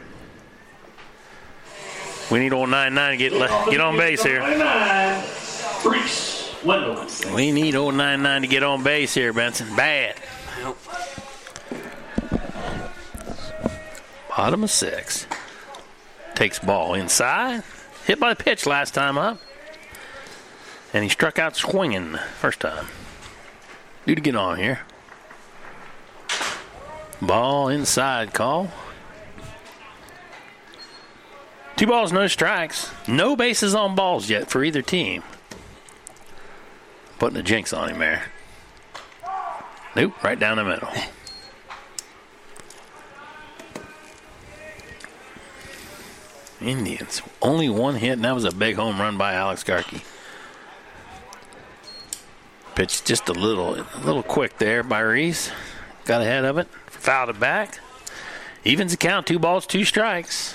We need old 9-9 to get on base here. Reese Wendell. We need old 9-9 to get on base here, Benson. Bad. Bottom of 6. Takes ball inside. Hit by the pitch last time up. And he struck out swinging first time. Due to get on here. Ball inside call. 2 balls, no strikes. No bases on balls yet for either team. Putting a jinx on him there. Nope, right down the middle. Indians, only 1 hit, and that was a big home run by Alex Garkey. Pitch just a little quick there by Reese. Got ahead of it, fouled it back. Evens the count, 2 balls, 2 strikes.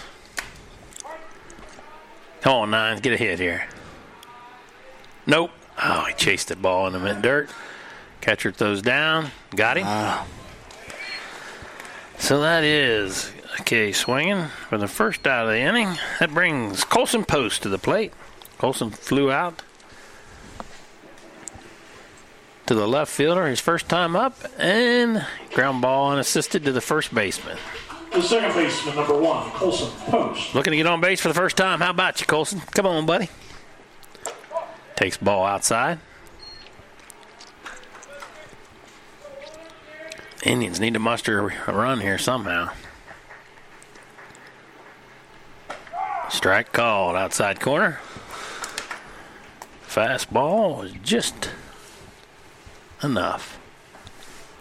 Come on, 9, get a hit here. Nope. Oh, he chased the ball in the mid-dirt. Catcher throws down. Got him. So that is okay, swinging for the first out of the inning. That brings Colson Post to the plate. Colson flew out to the left fielder, his first time up, and ground ball unassisted to the first baseman. The second baseman, number 1, Colson Post. Looking to get on base for the first time. How about you, Colson? Come on, buddy. Takes ball outside. Indians need to muster a run here somehow. Strike called, outside corner. Fastball is just enough.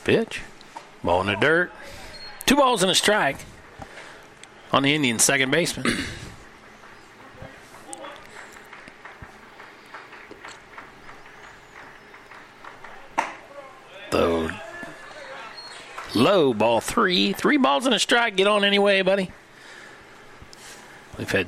Pitch. Ball in the dirt. 2 balls and a strike on the Indians' second baseman. Though low, ball 3. 3 balls and a strike. Get on anyway, buddy. We've had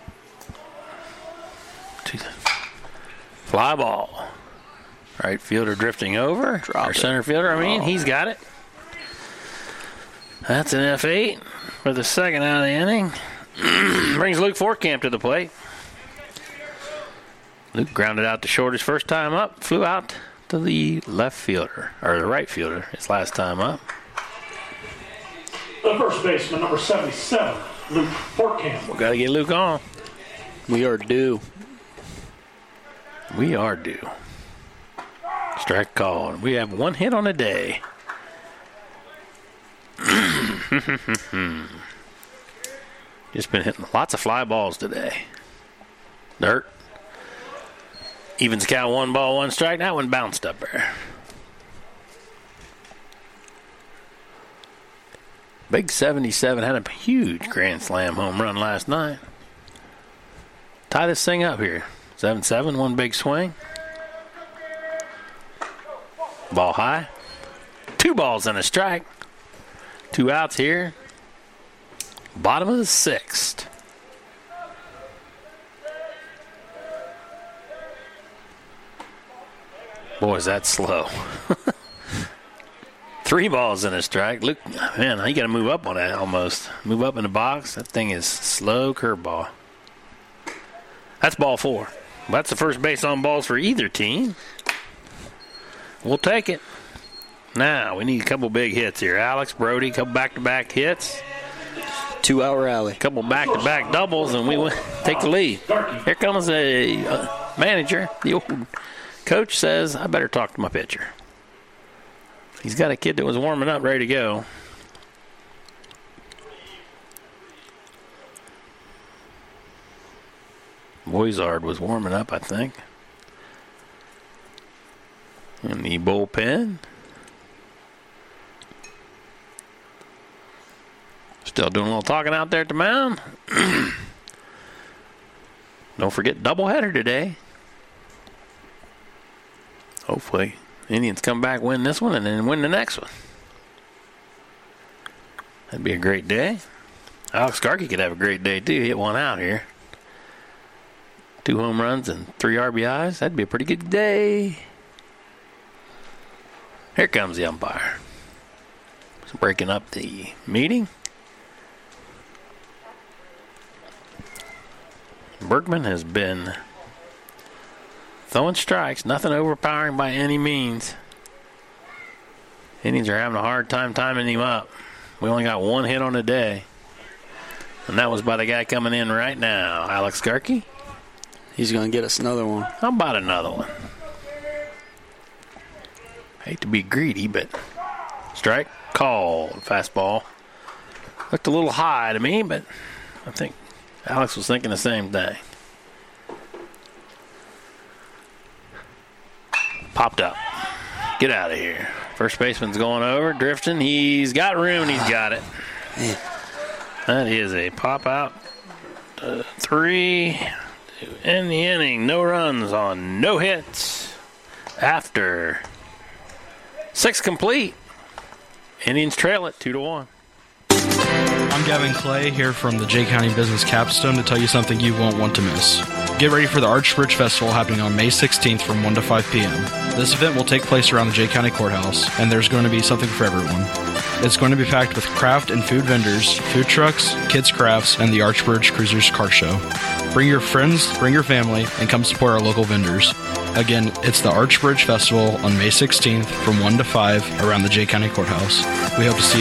fly ball. Right fielder drifting over. Our center fielder, he's got it. That's an F8 for the second out of the inning. Brings Luke Forkamp to the plate. Luke grounded out to short his first time up. Flew out to the left fielder, or the right fielder, his last time up. The first baseman, number 77, Luke Forkamp. We got to get Luke on. We are due. We are due. Strike called. We have 1 hit on the day. Just been hitting lots of fly balls today. Dirt. Evens count 1 ball, 1 strike. That one bounced up there. Big 77 had a huge grand slam home run last night. Tie this thing up here. 7-7, 1 big swing. Ball high. 2 balls and a strike. 2 outs here. Bottom of the 6th. Boy, is that slow. 3 balls and a strike. Look, man, you got to move up on that almost. Move up in the box. That thing is slow curveball. That's ball 4. That's the first base on balls for either team. We'll take it. Now, we need a couple big hits here. Alex, Brody, couple back-to-back hits. 2-out rally. Couple back-to-back doubles, and we take the lead. Here comes a manager. The old coach says, I better talk to my pitcher. He's got a kid that was warming up, ready to go. Boisard was warming up, I think. In the bullpen. Still doing a little talking out there at the mound. Don't forget doubleheader today. Hopefully, Indians come back, win this one, and then win the next one. That'd be a great day. Alex Garkey could have a great day, too. Hit 1 out here. 2 home runs and 3 RBIs. That'd be a pretty good day. Here comes the umpire. He's breaking up the meeting. Bergman has been throwing strikes, nothing overpowering by any means. Indians are having a hard time timing him up. We only got 1 hit on the day. And that was by the guy coming in right now, Alex Garkey. He's going to get us another one. How about another one? Hate to be greedy, but strike called. Fastball. Looked a little high to me, but I think Alex was thinking the same thing. Popped up. Get out of here. First baseman's going over, drifting. He's got room, and he's got it. Man. That is a pop out. 3 to end the inning. No runs on no hits. After 6 complete. Indians trail it 2-1. I'm Gavin Clay here from the Jay County Business Capstone to tell you something you won't want to miss. Get ready for the Archbridge Festival happening on May 16th from 1 to 5 p.m. This event will take place around the Jay County Courthouse, and there's going to be something for everyone. It's going to be packed with craft and food vendors, food trucks, kids' crafts, and the Archbridge Cruisers Car Show. Bring your friends, bring your family, and come support our local vendors. Again, it's the Archbridge Festival on May 16th from 1 to 5 around the Jay County Courthouse. We hope to see you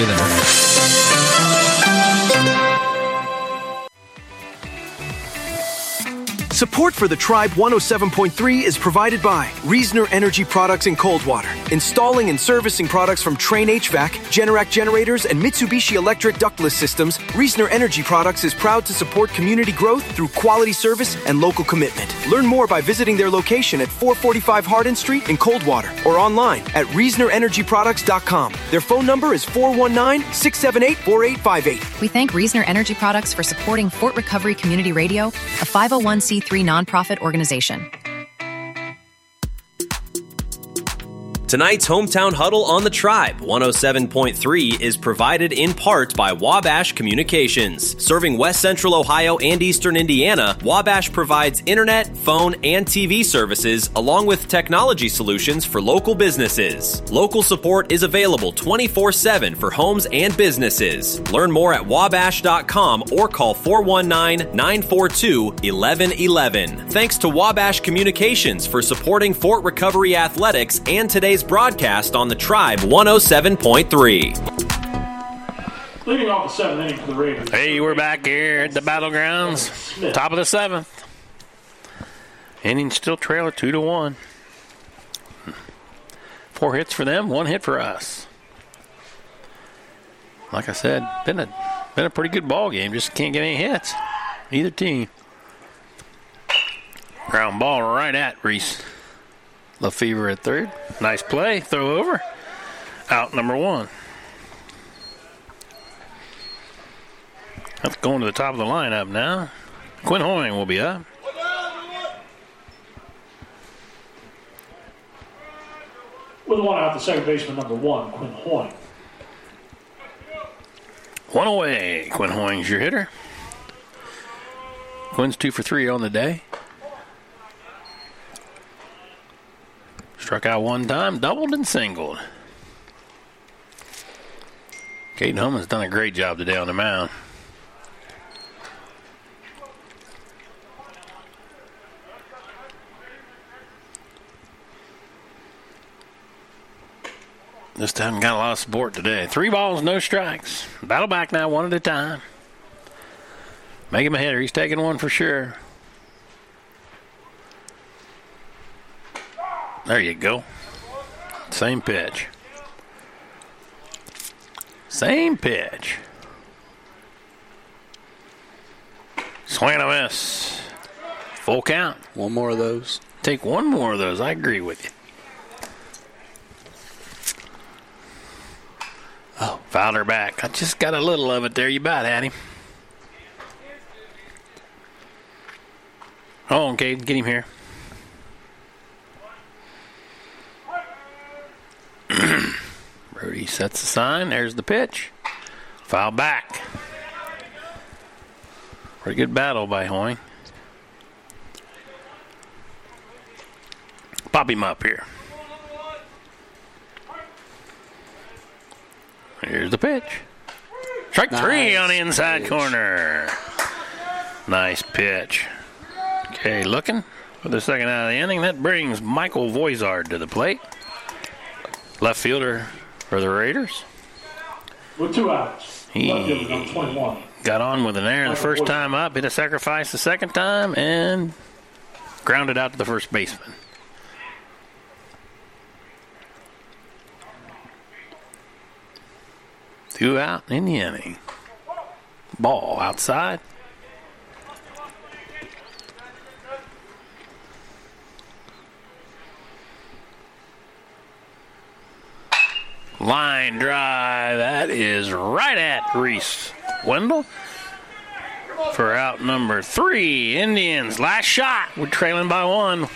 there. Support for the Tribe 107.3 is provided by Reasoner Energy Products in Coldwater, installing and servicing products from Train HVAC, Generac generators, and Mitsubishi Electric ductless systems. Reasoner Energy Products is proud to support community growth through quality service and local commitment. Learn more by visiting their location at 445 Hardin Street in Coldwater or online at ReasonerEnergyProducts.com. Their phone number is 419-678-4858. We thank Reasoner Energy Products for supporting Fort Recovery Community Radio, a 501c3 nonprofit organization. Tonight's Hometown Huddle on the Tribe 107.3 is provided in part by Wabash Communications. Serving West Central Ohio and Eastern Indiana, Wabash provides internet, phone, and TV services along with technology solutions for local businesses. Local support is available 24/7 for homes and businesses. Learn more at wabash.com or call 419-942-1111. Thanks to Wabash Communications for supporting Fort Recovery Athletics and today's broadcast on the Tribe 107.3. Leading off the seventh inning for the Raiders. Hey, we're back here at the Battlegrounds. Top of the seventh. Inning still trailer 2-1. 4 hits for them, 1 hit for us. Like I said, been a pretty good ball game. Just can't get any hits. Either team. Ground ball right at Reese Lefevre at third. Nice play. Throw over. Out number 1. That's going to the top of the lineup now. Quinn Hoying will be up. With 1 out, the second baseman, number 1, Quinn Hoying. 1 away. Quinn Hoying's your hitter. Quinn's 2 for 3 on the day. Struck out 1 time, doubled and singled. Caden Hummons done a great job today on the mound. Just haven't got a lot of support today. 3 balls, no strikes. Battle back now, 1 at a time. Make him a hitter. He's taking 1 for sure. There you go. Same pitch. Same pitch. Swing and a miss. Full count. 1 more of those. Take 1 more of those. I agree with you. Oh, fouled her back. I just got a little of it there. You about had him. Oh, okay. Get him here. Brody sets the sign. There's the pitch. Foul back. Pretty good battle by Hoying. Pop him up here. Here's the pitch. Strike 3 on the inside corner. Nice pitch. Okay, looking for the second out of the inning. That brings Michael Voizard to the plate. Left fielder for the Raiders. With 2 outs. He left fielder, number 21. Got on with an error the first time up, hit a sacrifice the second time, and grounded out to the first baseman. Two out in the inning. Ball outside. Line drive. That is right at Reese Wendell for out number 3. Indians last shot. We're trailing by 1.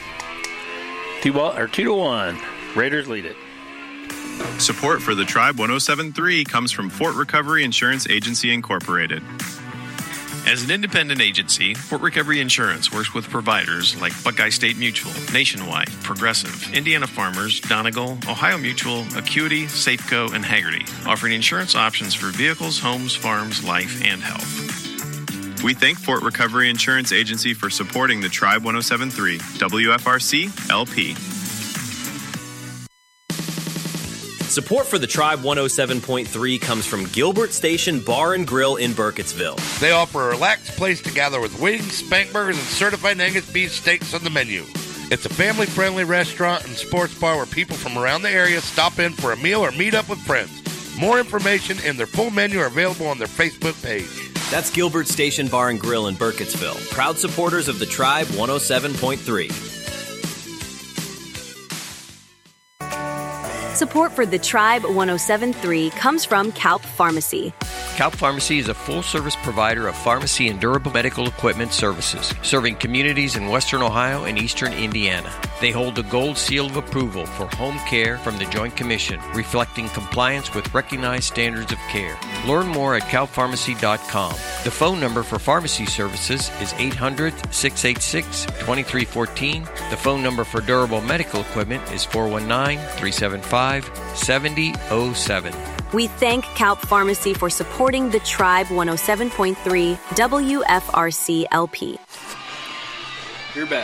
2-1. Raiders lead it. Support for the Tribe 107.3 comes from Fort Recovery Insurance Agency, Incorporated. As an independent agency, Fort Recovery Insurance works with providers like Buckeye State Mutual, Nationwide, Progressive, Indiana Farmers, Donegal, Ohio Mutual, Acuity, Safeco, and Hagerty, offering insurance options for vehicles, homes, farms, life, and health. We thank Fort Recovery Insurance Agency for supporting the Tribe 107.3, WFRC, LP. Support for the Tribe 107.3 comes from Gilbert Station Bar and Grill in Burkittsville. They offer a relaxed place to gather with wings, spank burgers, and certified Angus beef steaks on the menu. It's a family-friendly restaurant and sports bar where people from around the area stop in for a meal or meet up with friends. More information and their full menu are available on their Facebook page. That's Gilbert Station Bar and Grill in Burkittsville. Proud supporters of the Tribe 107.3. Support for the Tribe 107.3 comes from Kalp Pharmacy. Kalp Pharmacy is a full-service provider of pharmacy and durable medical equipment services, serving communities in western Ohio and eastern Indiana. They hold the gold seal of approval for home care from the Joint Commission, reflecting compliance with recognized standards of care. Learn more at kalppharmacy.com. The phone number for pharmacy services is 800-686-2314. The phone number for durable medical equipment is 419-375-7007. We thank Kalp Pharmacy for supporting the Tribe 107.3 WFRC LP. You're back.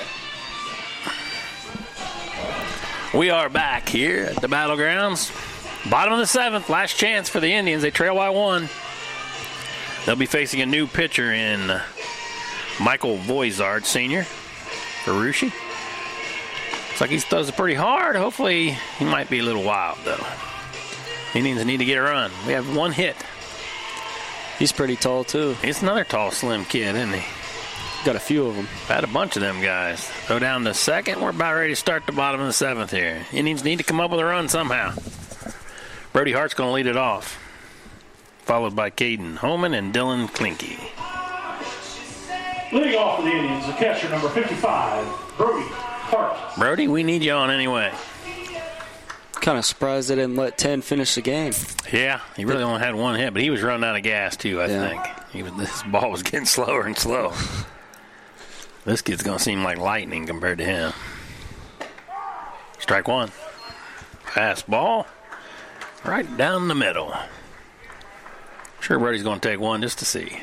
We are back here at the Battlegrounds. Bottom of the 7th, last chance for the Indians. They trail by 1. They'll be facing a new pitcher in Michael Voizard, senior, for Russia. Looks like he throws it pretty hard. Hopefully, he might be a little wild, though. Indians need to get a run. We have 1 hit. He's pretty tall, too. He's another tall, slim kid, isn't he? Got a few of them. Had a bunch of them guys. Go down to 2nd. We're about ready to start the bottom of the 7th here. Indians need to come up with a run somehow. Brody Hart's going to lead it off, followed by Caden Homan and Dylan Klinke. Leading off for the Indians, the catcher, number 55, Brody Hart. Brody, we need you on anyway. Kind of surprised they didn't let 10 finish the game. Yeah, he really only had 1 hit, but he was running out of gas, too, I think. This ball was getting slower and slower. This kid's going to seem like lightning compared to him. Strike 1. Fastball. Right down the middle. Sure Brody's going to take 1 just to see.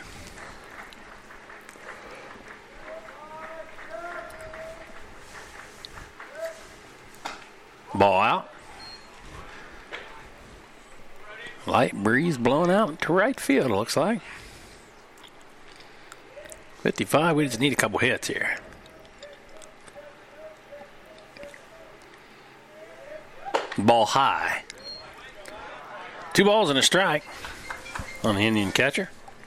Ball out. Light breeze blowing out to right field, it looks like. 55, we just need a couple hits here. Ball high. 2 balls and a strike on the Indian catcher.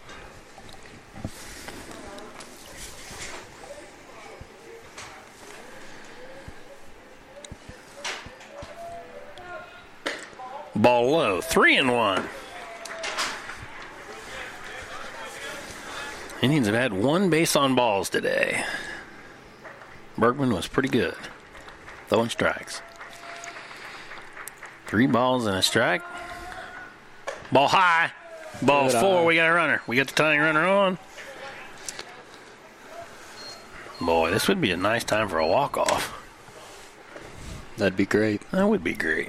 Ball low, 3-1. Indians have had 1 base on balls today. Bergman was pretty good, throwing strikes. 3 balls and a strike. Ball high. Ball 4, we got a runner. We got the tying runner on. Boy, this would be a nice time for a walk-off. That'd be great. That would be great.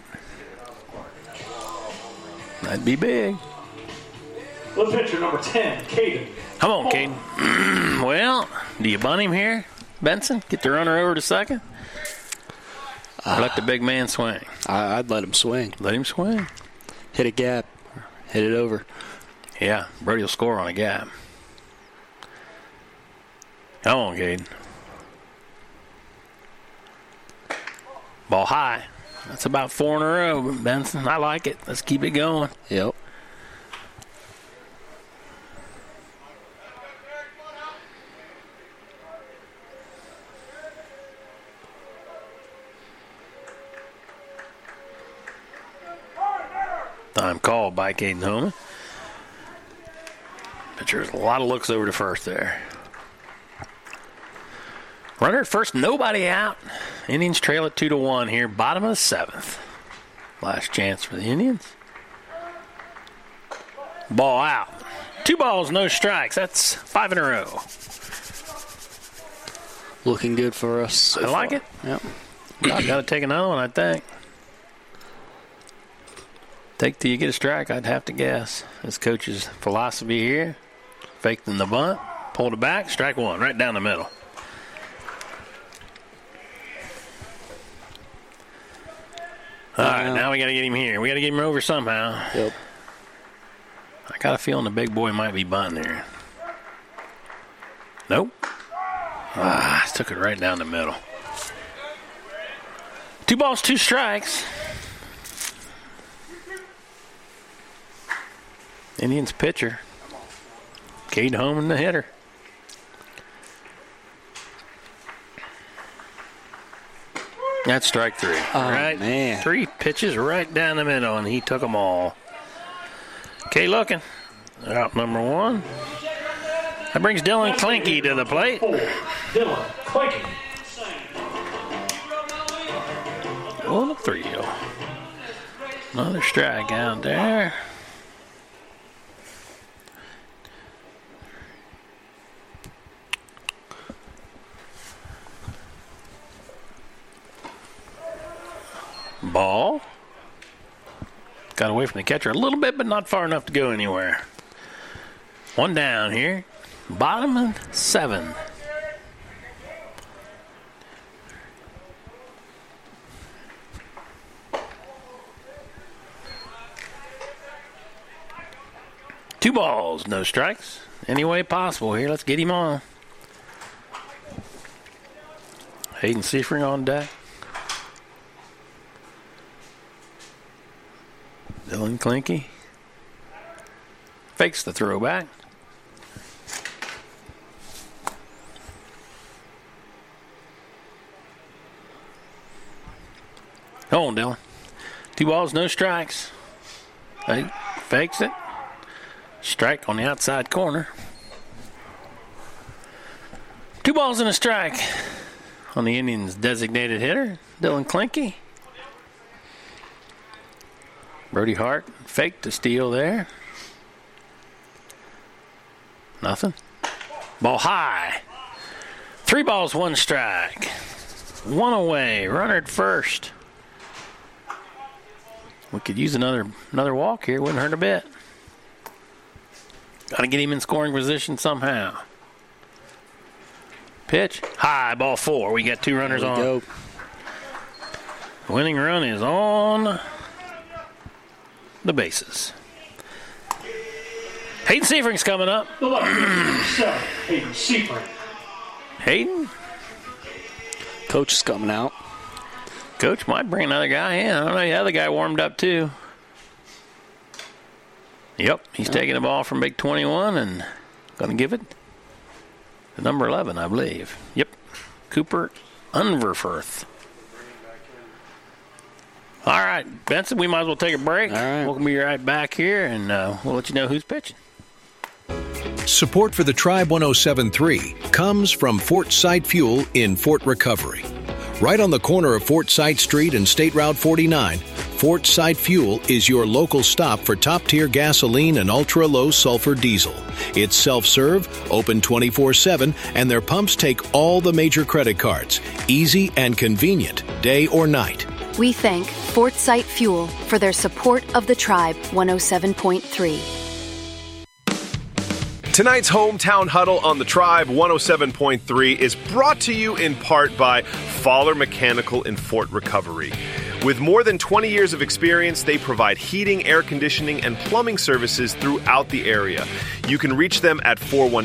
That'd be big. The pitcher, number 10, Caden. Come on, Caden. Well, do you bunt him here, Benson? Get the runner over to 2nd? Or let the big man swing? I'd let him swing. Let him swing. Hit a gap. Hit it over. Yeah, Brody will score on a gap. Come on, Caden. Ball high. That's about 4 in a row, Benson. I like it. Let's keep it going. Yep. Time called by Caden Homan. Pitcher's a lot of looks over to first there. Runner at first, nobody out. Indians trail it 2-1 here, bottom of the 7th. Last chance for the Indians. Ball out. 2 balls, no strikes. That's 5 in a row. Looking good for us so I like far. it. Yep. I've got to take another one, I think. Take till you get a strike, I'd have to guess. His coach's philosophy here. Faked in the bunt, pulled it back, strike 1, right down the middle. All right, now we got to get him here. We got to get him over somehow. Yep. I got a feeling the big boy might be bunting here. Nope. Took it right down the middle. 2 balls, 2 strikes. Indians pitcher. Cade Holman, the hitter. That's strike 3. Right, man. 3 pitches right down the middle, and he took them all. Okay, looking. Out number 1. That brings Dylan Klinke to the plate. Dylan Klinke. 1-3. Another strike out there. Ball. Got away from the catcher a little bit, but not far enough to go anywhere. 1 down here. Bottom of 7. Two balls, no strikes. Any way possible here. Let's get him on. Hayden Seifring on deck. Dylan Klinke fakes the throwback. Hold on, Dylan. 2 balls, no strikes. He fakes it. Strike on the outside corner. 2 balls and a strike on the Indians' designated hitter, Dylan Klinke. Brody Hart faked the steal there. Nothing. Ball high. 3 balls, 1 strike. 1 away. Runner at first. We could use another walk here. Wouldn't hurt a bit. Got to get him in scoring position somehow. Pitch. High. Ball 4. We got 2 runners on. Go. Winning run is on the bases. Hayden Seifring's coming up. The left 7, Hayden Seifring. Hayden? Coach is coming out. Coach might bring another guy in. I don't know. The other guy warmed up too. Yep, he's taking the ball from Big 21 and going to give it to number 11, I believe. Yep, Cooper Unverfirth. All right, Benson, we might as well take a break. All right. We'll be right back here, and we'll let you know who's pitching. Support for the Tribe 107.3 comes from Fort Sight Fuel in Fort Recovery. Right on the corner of Fort Sight Street and State Route 49, Fort Sight Fuel is your local stop for top-tier gasoline and ultra-low sulfur diesel. It's self-serve, open 24/7, and their pumps take all the major credit cards. Easy and convenient, day or night. We thank Fort Sight Fuel for their support of the Tribe 107.3. Tonight's Hometown Huddle on the Tribe 107.3 is brought to you in part by Fowler Mechanical in Fort Recovery. With more than 20 years of experience, they provide heating, air conditioning, and plumbing services throughout the area. You can reach them at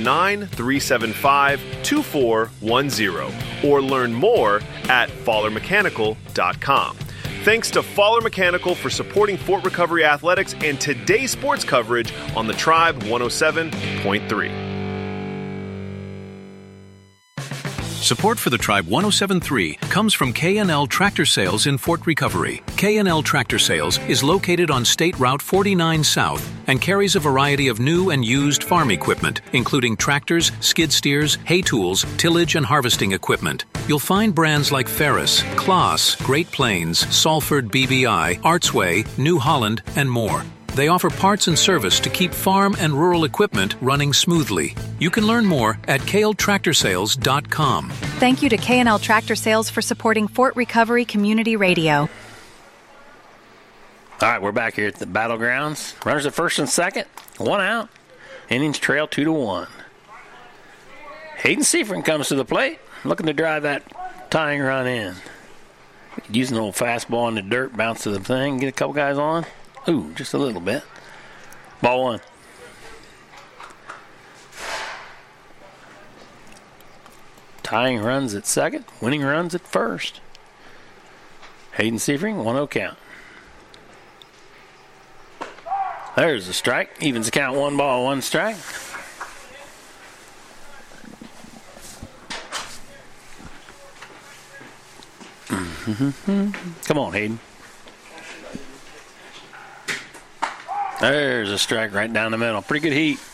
419-375-2410 or learn more at fowlermechanical.com. Thanks to Fowler Mechanical for supporting Fort Recovery Athletics and today's sports coverage on the Tribe 107.3. Support for the Tribe 107.3 comes from K&L Tractor Sales in Fort Recovery. K&L Tractor Sales is located on State Route 49 South and carries a variety of new and used farm equipment, including tractors, skid steers, hay tools, tillage, and harvesting equipment. You'll find brands like Ferris, Klaas, Great Plains, Salford BBI, Artsway, New Holland, and more. They offer parts and service to keep farm and rural equipment running smoothly. You can learn more at kltractorsales.com. Thank you to K&L Tractor Sales for supporting Fort Recovery Community Radio. All right, we're back here at the Battlegrounds. Runners at first and second. 1 out. Indians trail 2-1. Hayden Seifring comes to the plate, looking to drive that tying run in. Using an old fastball in the dirt, bounce to the thing, get a couple guys on. Ooh, just a little bit. Ball 1. Tying runs at second, winning runs at first. Hayden Seifring, 1-0 count. There's a strike. Evens the count, 1 ball, 1 strike. Come on, Hayden. There's a strike right down the middle. Pretty good heat.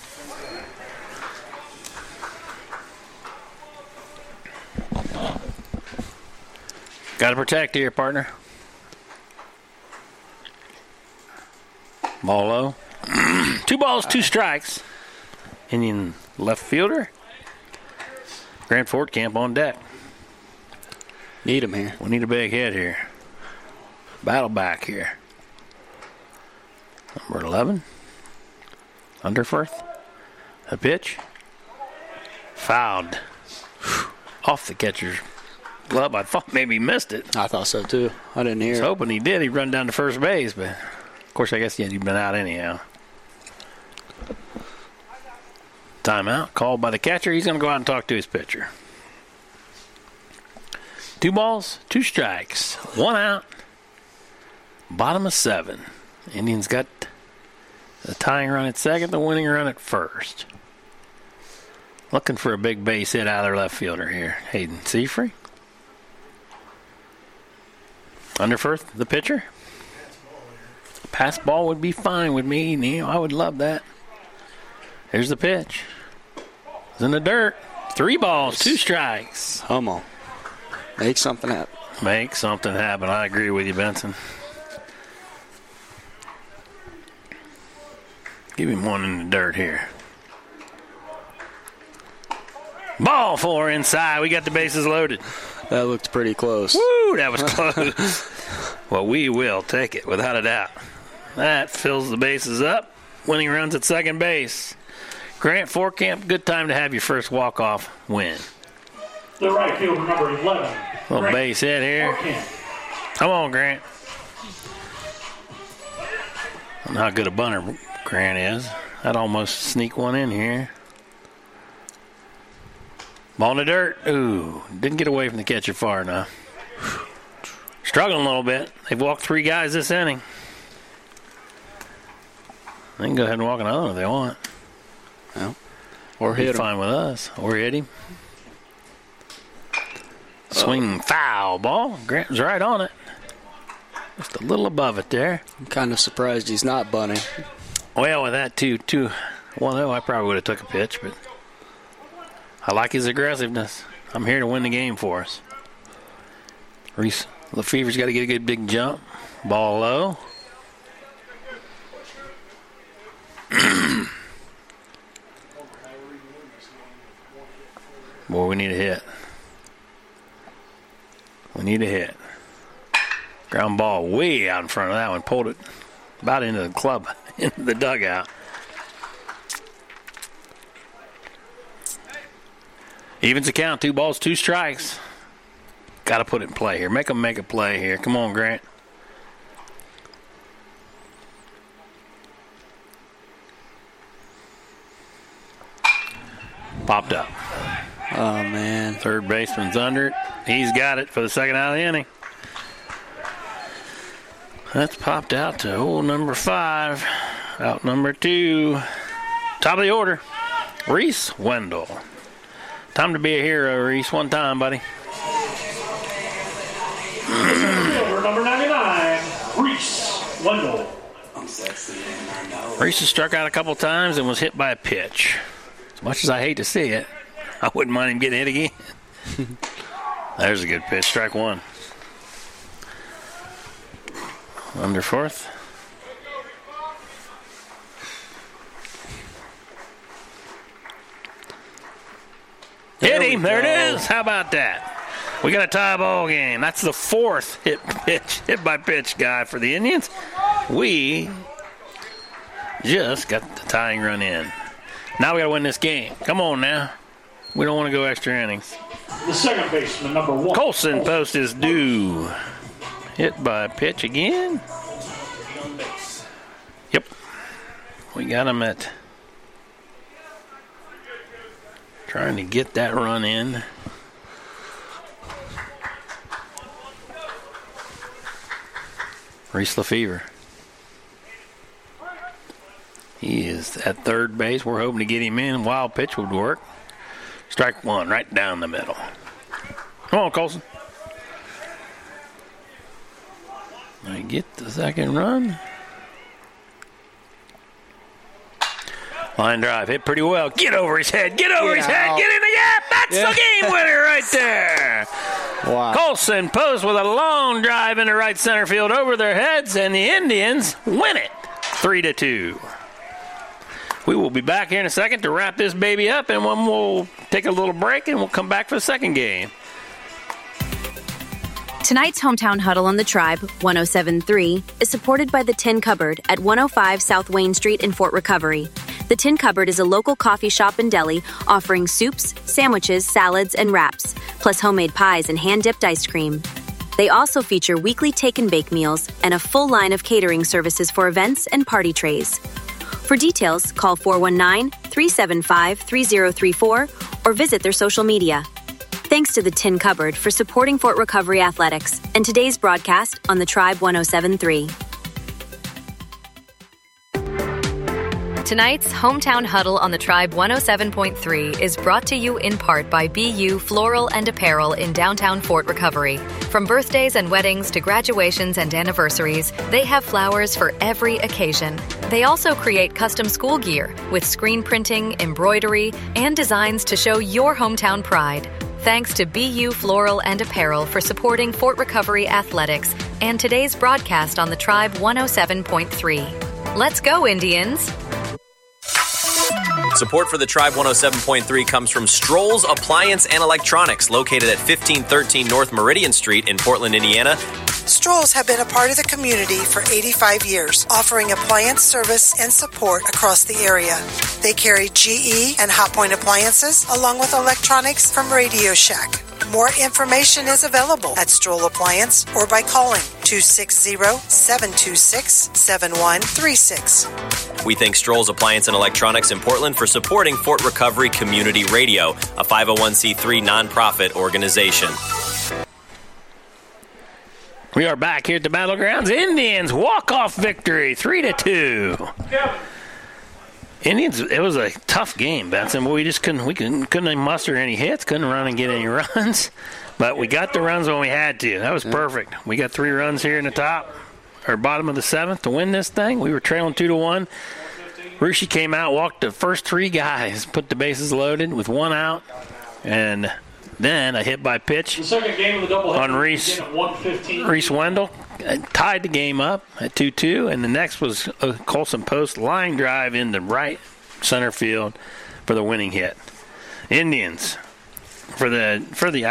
Got to protect here, partner. Ball low. 2 balls, 2 strikes. Indian left fielder. Grant Fortcamp on deck. Need him here. We need a big hit here. Battle back here. Number 11. Underforth. A pitch. Fouled. Off the catcher's glove. I thought maybe he missed it. I thought so too. I didn't hear I was hoping he did. He'd run down to first base, but of course I guess he'd been out anyhow. Timeout called by the catcher. He's going to go out and talk to his pitcher. 2 balls, 2 strikes, 1 out. Bottom of 7. Indians got the tying run at second, the winning run at first. Looking for a big base hit out of their left fielder here. Hayden Seifring. Underforth, the pitcher. Pass ball would be fine with me, Neil. I would love that. Here's the pitch. It's in the dirt. 3 balls, 2 strikes. Come on. Make something happen. Make something happen. I agree with you, Benson. Give him one in the dirt here. Ball 4 inside. We got the bases loaded. That looked pretty close. Woo, that was close. Well, we will take it without a doubt. That fills the bases up. Winning runs at second base. Grant Fortcamp, good time to have your first walk-off win. The right fielder, number 11. Little base hit here. Come on, Grant. I don't know how good a bunter Grant is. I'd almost sneak one in here. Ball in the dirt. Ooh, didn't get away from the catcher far enough. Struggling a little bit. They've walked 3 guys this inning. They can go ahead and walk another one if they want. Well, or hit him. Fine with us. Or hit him. Swing foul ball. Grant was right on it. Just a little above it there. I'm kind of surprised he's not bunting. Well, with that 2-1-0, I probably would have took a pitch, but I like his aggressiveness. I'm here to win the game for us. Reese Lefevre's got to get a good big jump. Ball low. Boy, we need a hit. We need a hit. Ground ball way out in front of that one. Pulled it about into the club, into the dugout. Evens the count. 2 balls, 2 strikes. Got to put it in play here. Make them make a play here. Come on, Grant. Popped up. Oh, man. Third baseman's under it. He's got it for the second out of the inning. That's popped out to hole number 5. Out number 2. Top of the order, Reese Wendell. Time to be a hero, Reese. One time, buddy. Number 99, Reese Wendell. Reese has struck out a couple times and was hit by a pitch. As much as I hate to see it, I wouldn't mind him getting hit again. There's a good pitch. Strike 1. Underforth. Hit him. There it is. How about that? We got a tie ball game. That's the 4th hit by pitch guy for the Indians. We just got the tying run in. Now we got to win this game. Come on now. We don't want to go extra innings. The second baseman, number 1. Colson post is due. hit by pitch again. Yep. We got him at trying to get that run in. Reese Lefevre. He is at third base. We're hoping to get him in. Wild pitch would work. Strike one right down the middle. Come on, Colson. I get the second run. Line drive, hit pretty well. Get over his head, get over his head, get in the gap. That's the game winner right there. Wow. Colson Post with a long drive into right center field over their heads, and the Indians win it 3-2. We will be back here in a second to wrap this baby up, and then we'll take a little break, and we'll come back for the second game. Tonight's Hometown Huddle on the Tribe, 107.3, is supported by the Tin Cupboard at 105 South Wayne Street in Fort Recovery. The Tin Cupboard is a local coffee shop and deli offering soups, sandwiches, salads, and wraps, plus homemade pies and hand-dipped ice cream. They also feature weekly take-and-bake meals and a full line of catering services for events and party trays. For details, call 419-375-3034 or visit their social media. Thanks to the Tin Cupboard for supporting Fort Recovery Athletics and today's broadcast on the Tribe 107.3. Tonight's Hometown Huddle on the Tribe 107.3 is brought to you in part by BU Floral and Apparel in downtown Fort Recovery. From birthdays and weddings to graduations and anniversaries, they have flowers for every occasion. They also create custom school gear with screen printing, embroidery, and designs to show your hometown pride. Thanks to BU Floral and Apparel for supporting Fort Recovery Athletics and today's broadcast on the Tribe 107.3. Let's go, Indians! Support for the Tribe 107.3 comes from Stroll's Appliance and Electronics, located at 1513 North Meridian Street in Portland, Indiana. Strolls have been a part of the community for 85 years, offering appliance service and support across the area. They carry GE and Hotpoint appliances, along with electronics from Radio Shack. More information is available at Stroll Appliance or by calling 260-726-7136. We thank Stroll's Appliance and Electronics in Portland for supporting Fort Recovery Community Radio, a 501c3 nonprofit organization. We are back here at the Battlegrounds. Indians walk-off victory, 3-2. Indians, it was a tough game, Benson. We just couldn't muster any hits, couldn't run and get any runs. But we got the runs when we had to. That was perfect. We got 3 runs here in the top, or bottom of the 7th to win this thing. We were trailing 2-1. Ruschi came out, walked the first 3 guys, put the bases loaded with 1 out, and then a hit by pitch the second game of the doubleheader on Reese Wendell. Tied the game up at 2-2, and the next was a Colson Post line drive into right center field for the winning hit. Indians, for the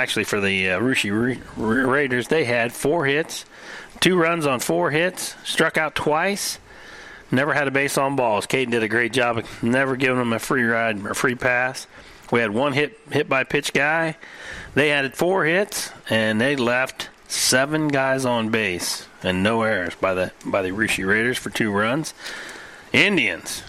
Ruschi Raiders, they had 4 hits, 2 runs on 4 hits, struck out twice, never had a base on balls. Caden did a great job of never giving them a free ride or free pass. We had 1 hit by pitch guy. They had 4 hits, and they left 7 guys on base and no errors by the Ruschi Raiders for 2 runs. Indians,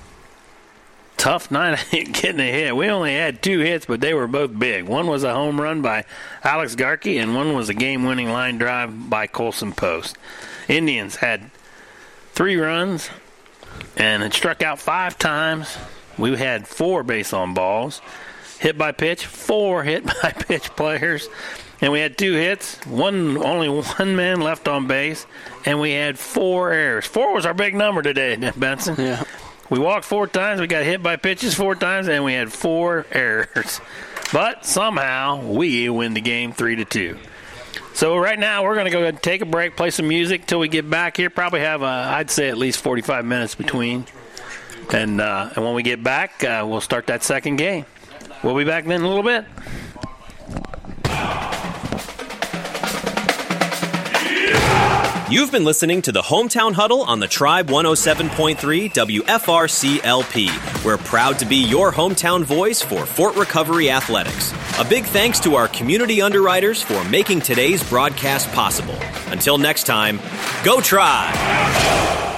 tough night getting a hit. We only had 2 hits, but they were both big. One was a home run by Alex Garkey, and one was a game-winning line drive by Colson Post. Indians had 3 runs and it struck out 5 times. We had 4 base on balls. Hit by pitch, 4 hit by pitch players. And we had 2 hits, only one man left on base, and we had 4 errors. 4 was our big number today, Benson. Yeah. We walked 4 times, we got hit by pitches 4 times, and we had 4 errors. But somehow we win the game 3-2. So right now we're going to go ahead and take a break, play some music till we get back here. Probably have, I'd say, at least 45 minutes between. And when we get back, we'll start that second game. We'll be back then in a little bit. Yeah! You've been listening to the Hometown Huddle on the Tribe 107.3 WFRC-LP. We're proud to be your hometown voice for Fort Recovery Athletics. A big thanks to our community underwriters for making today's broadcast possible. Until next time, go Tribe!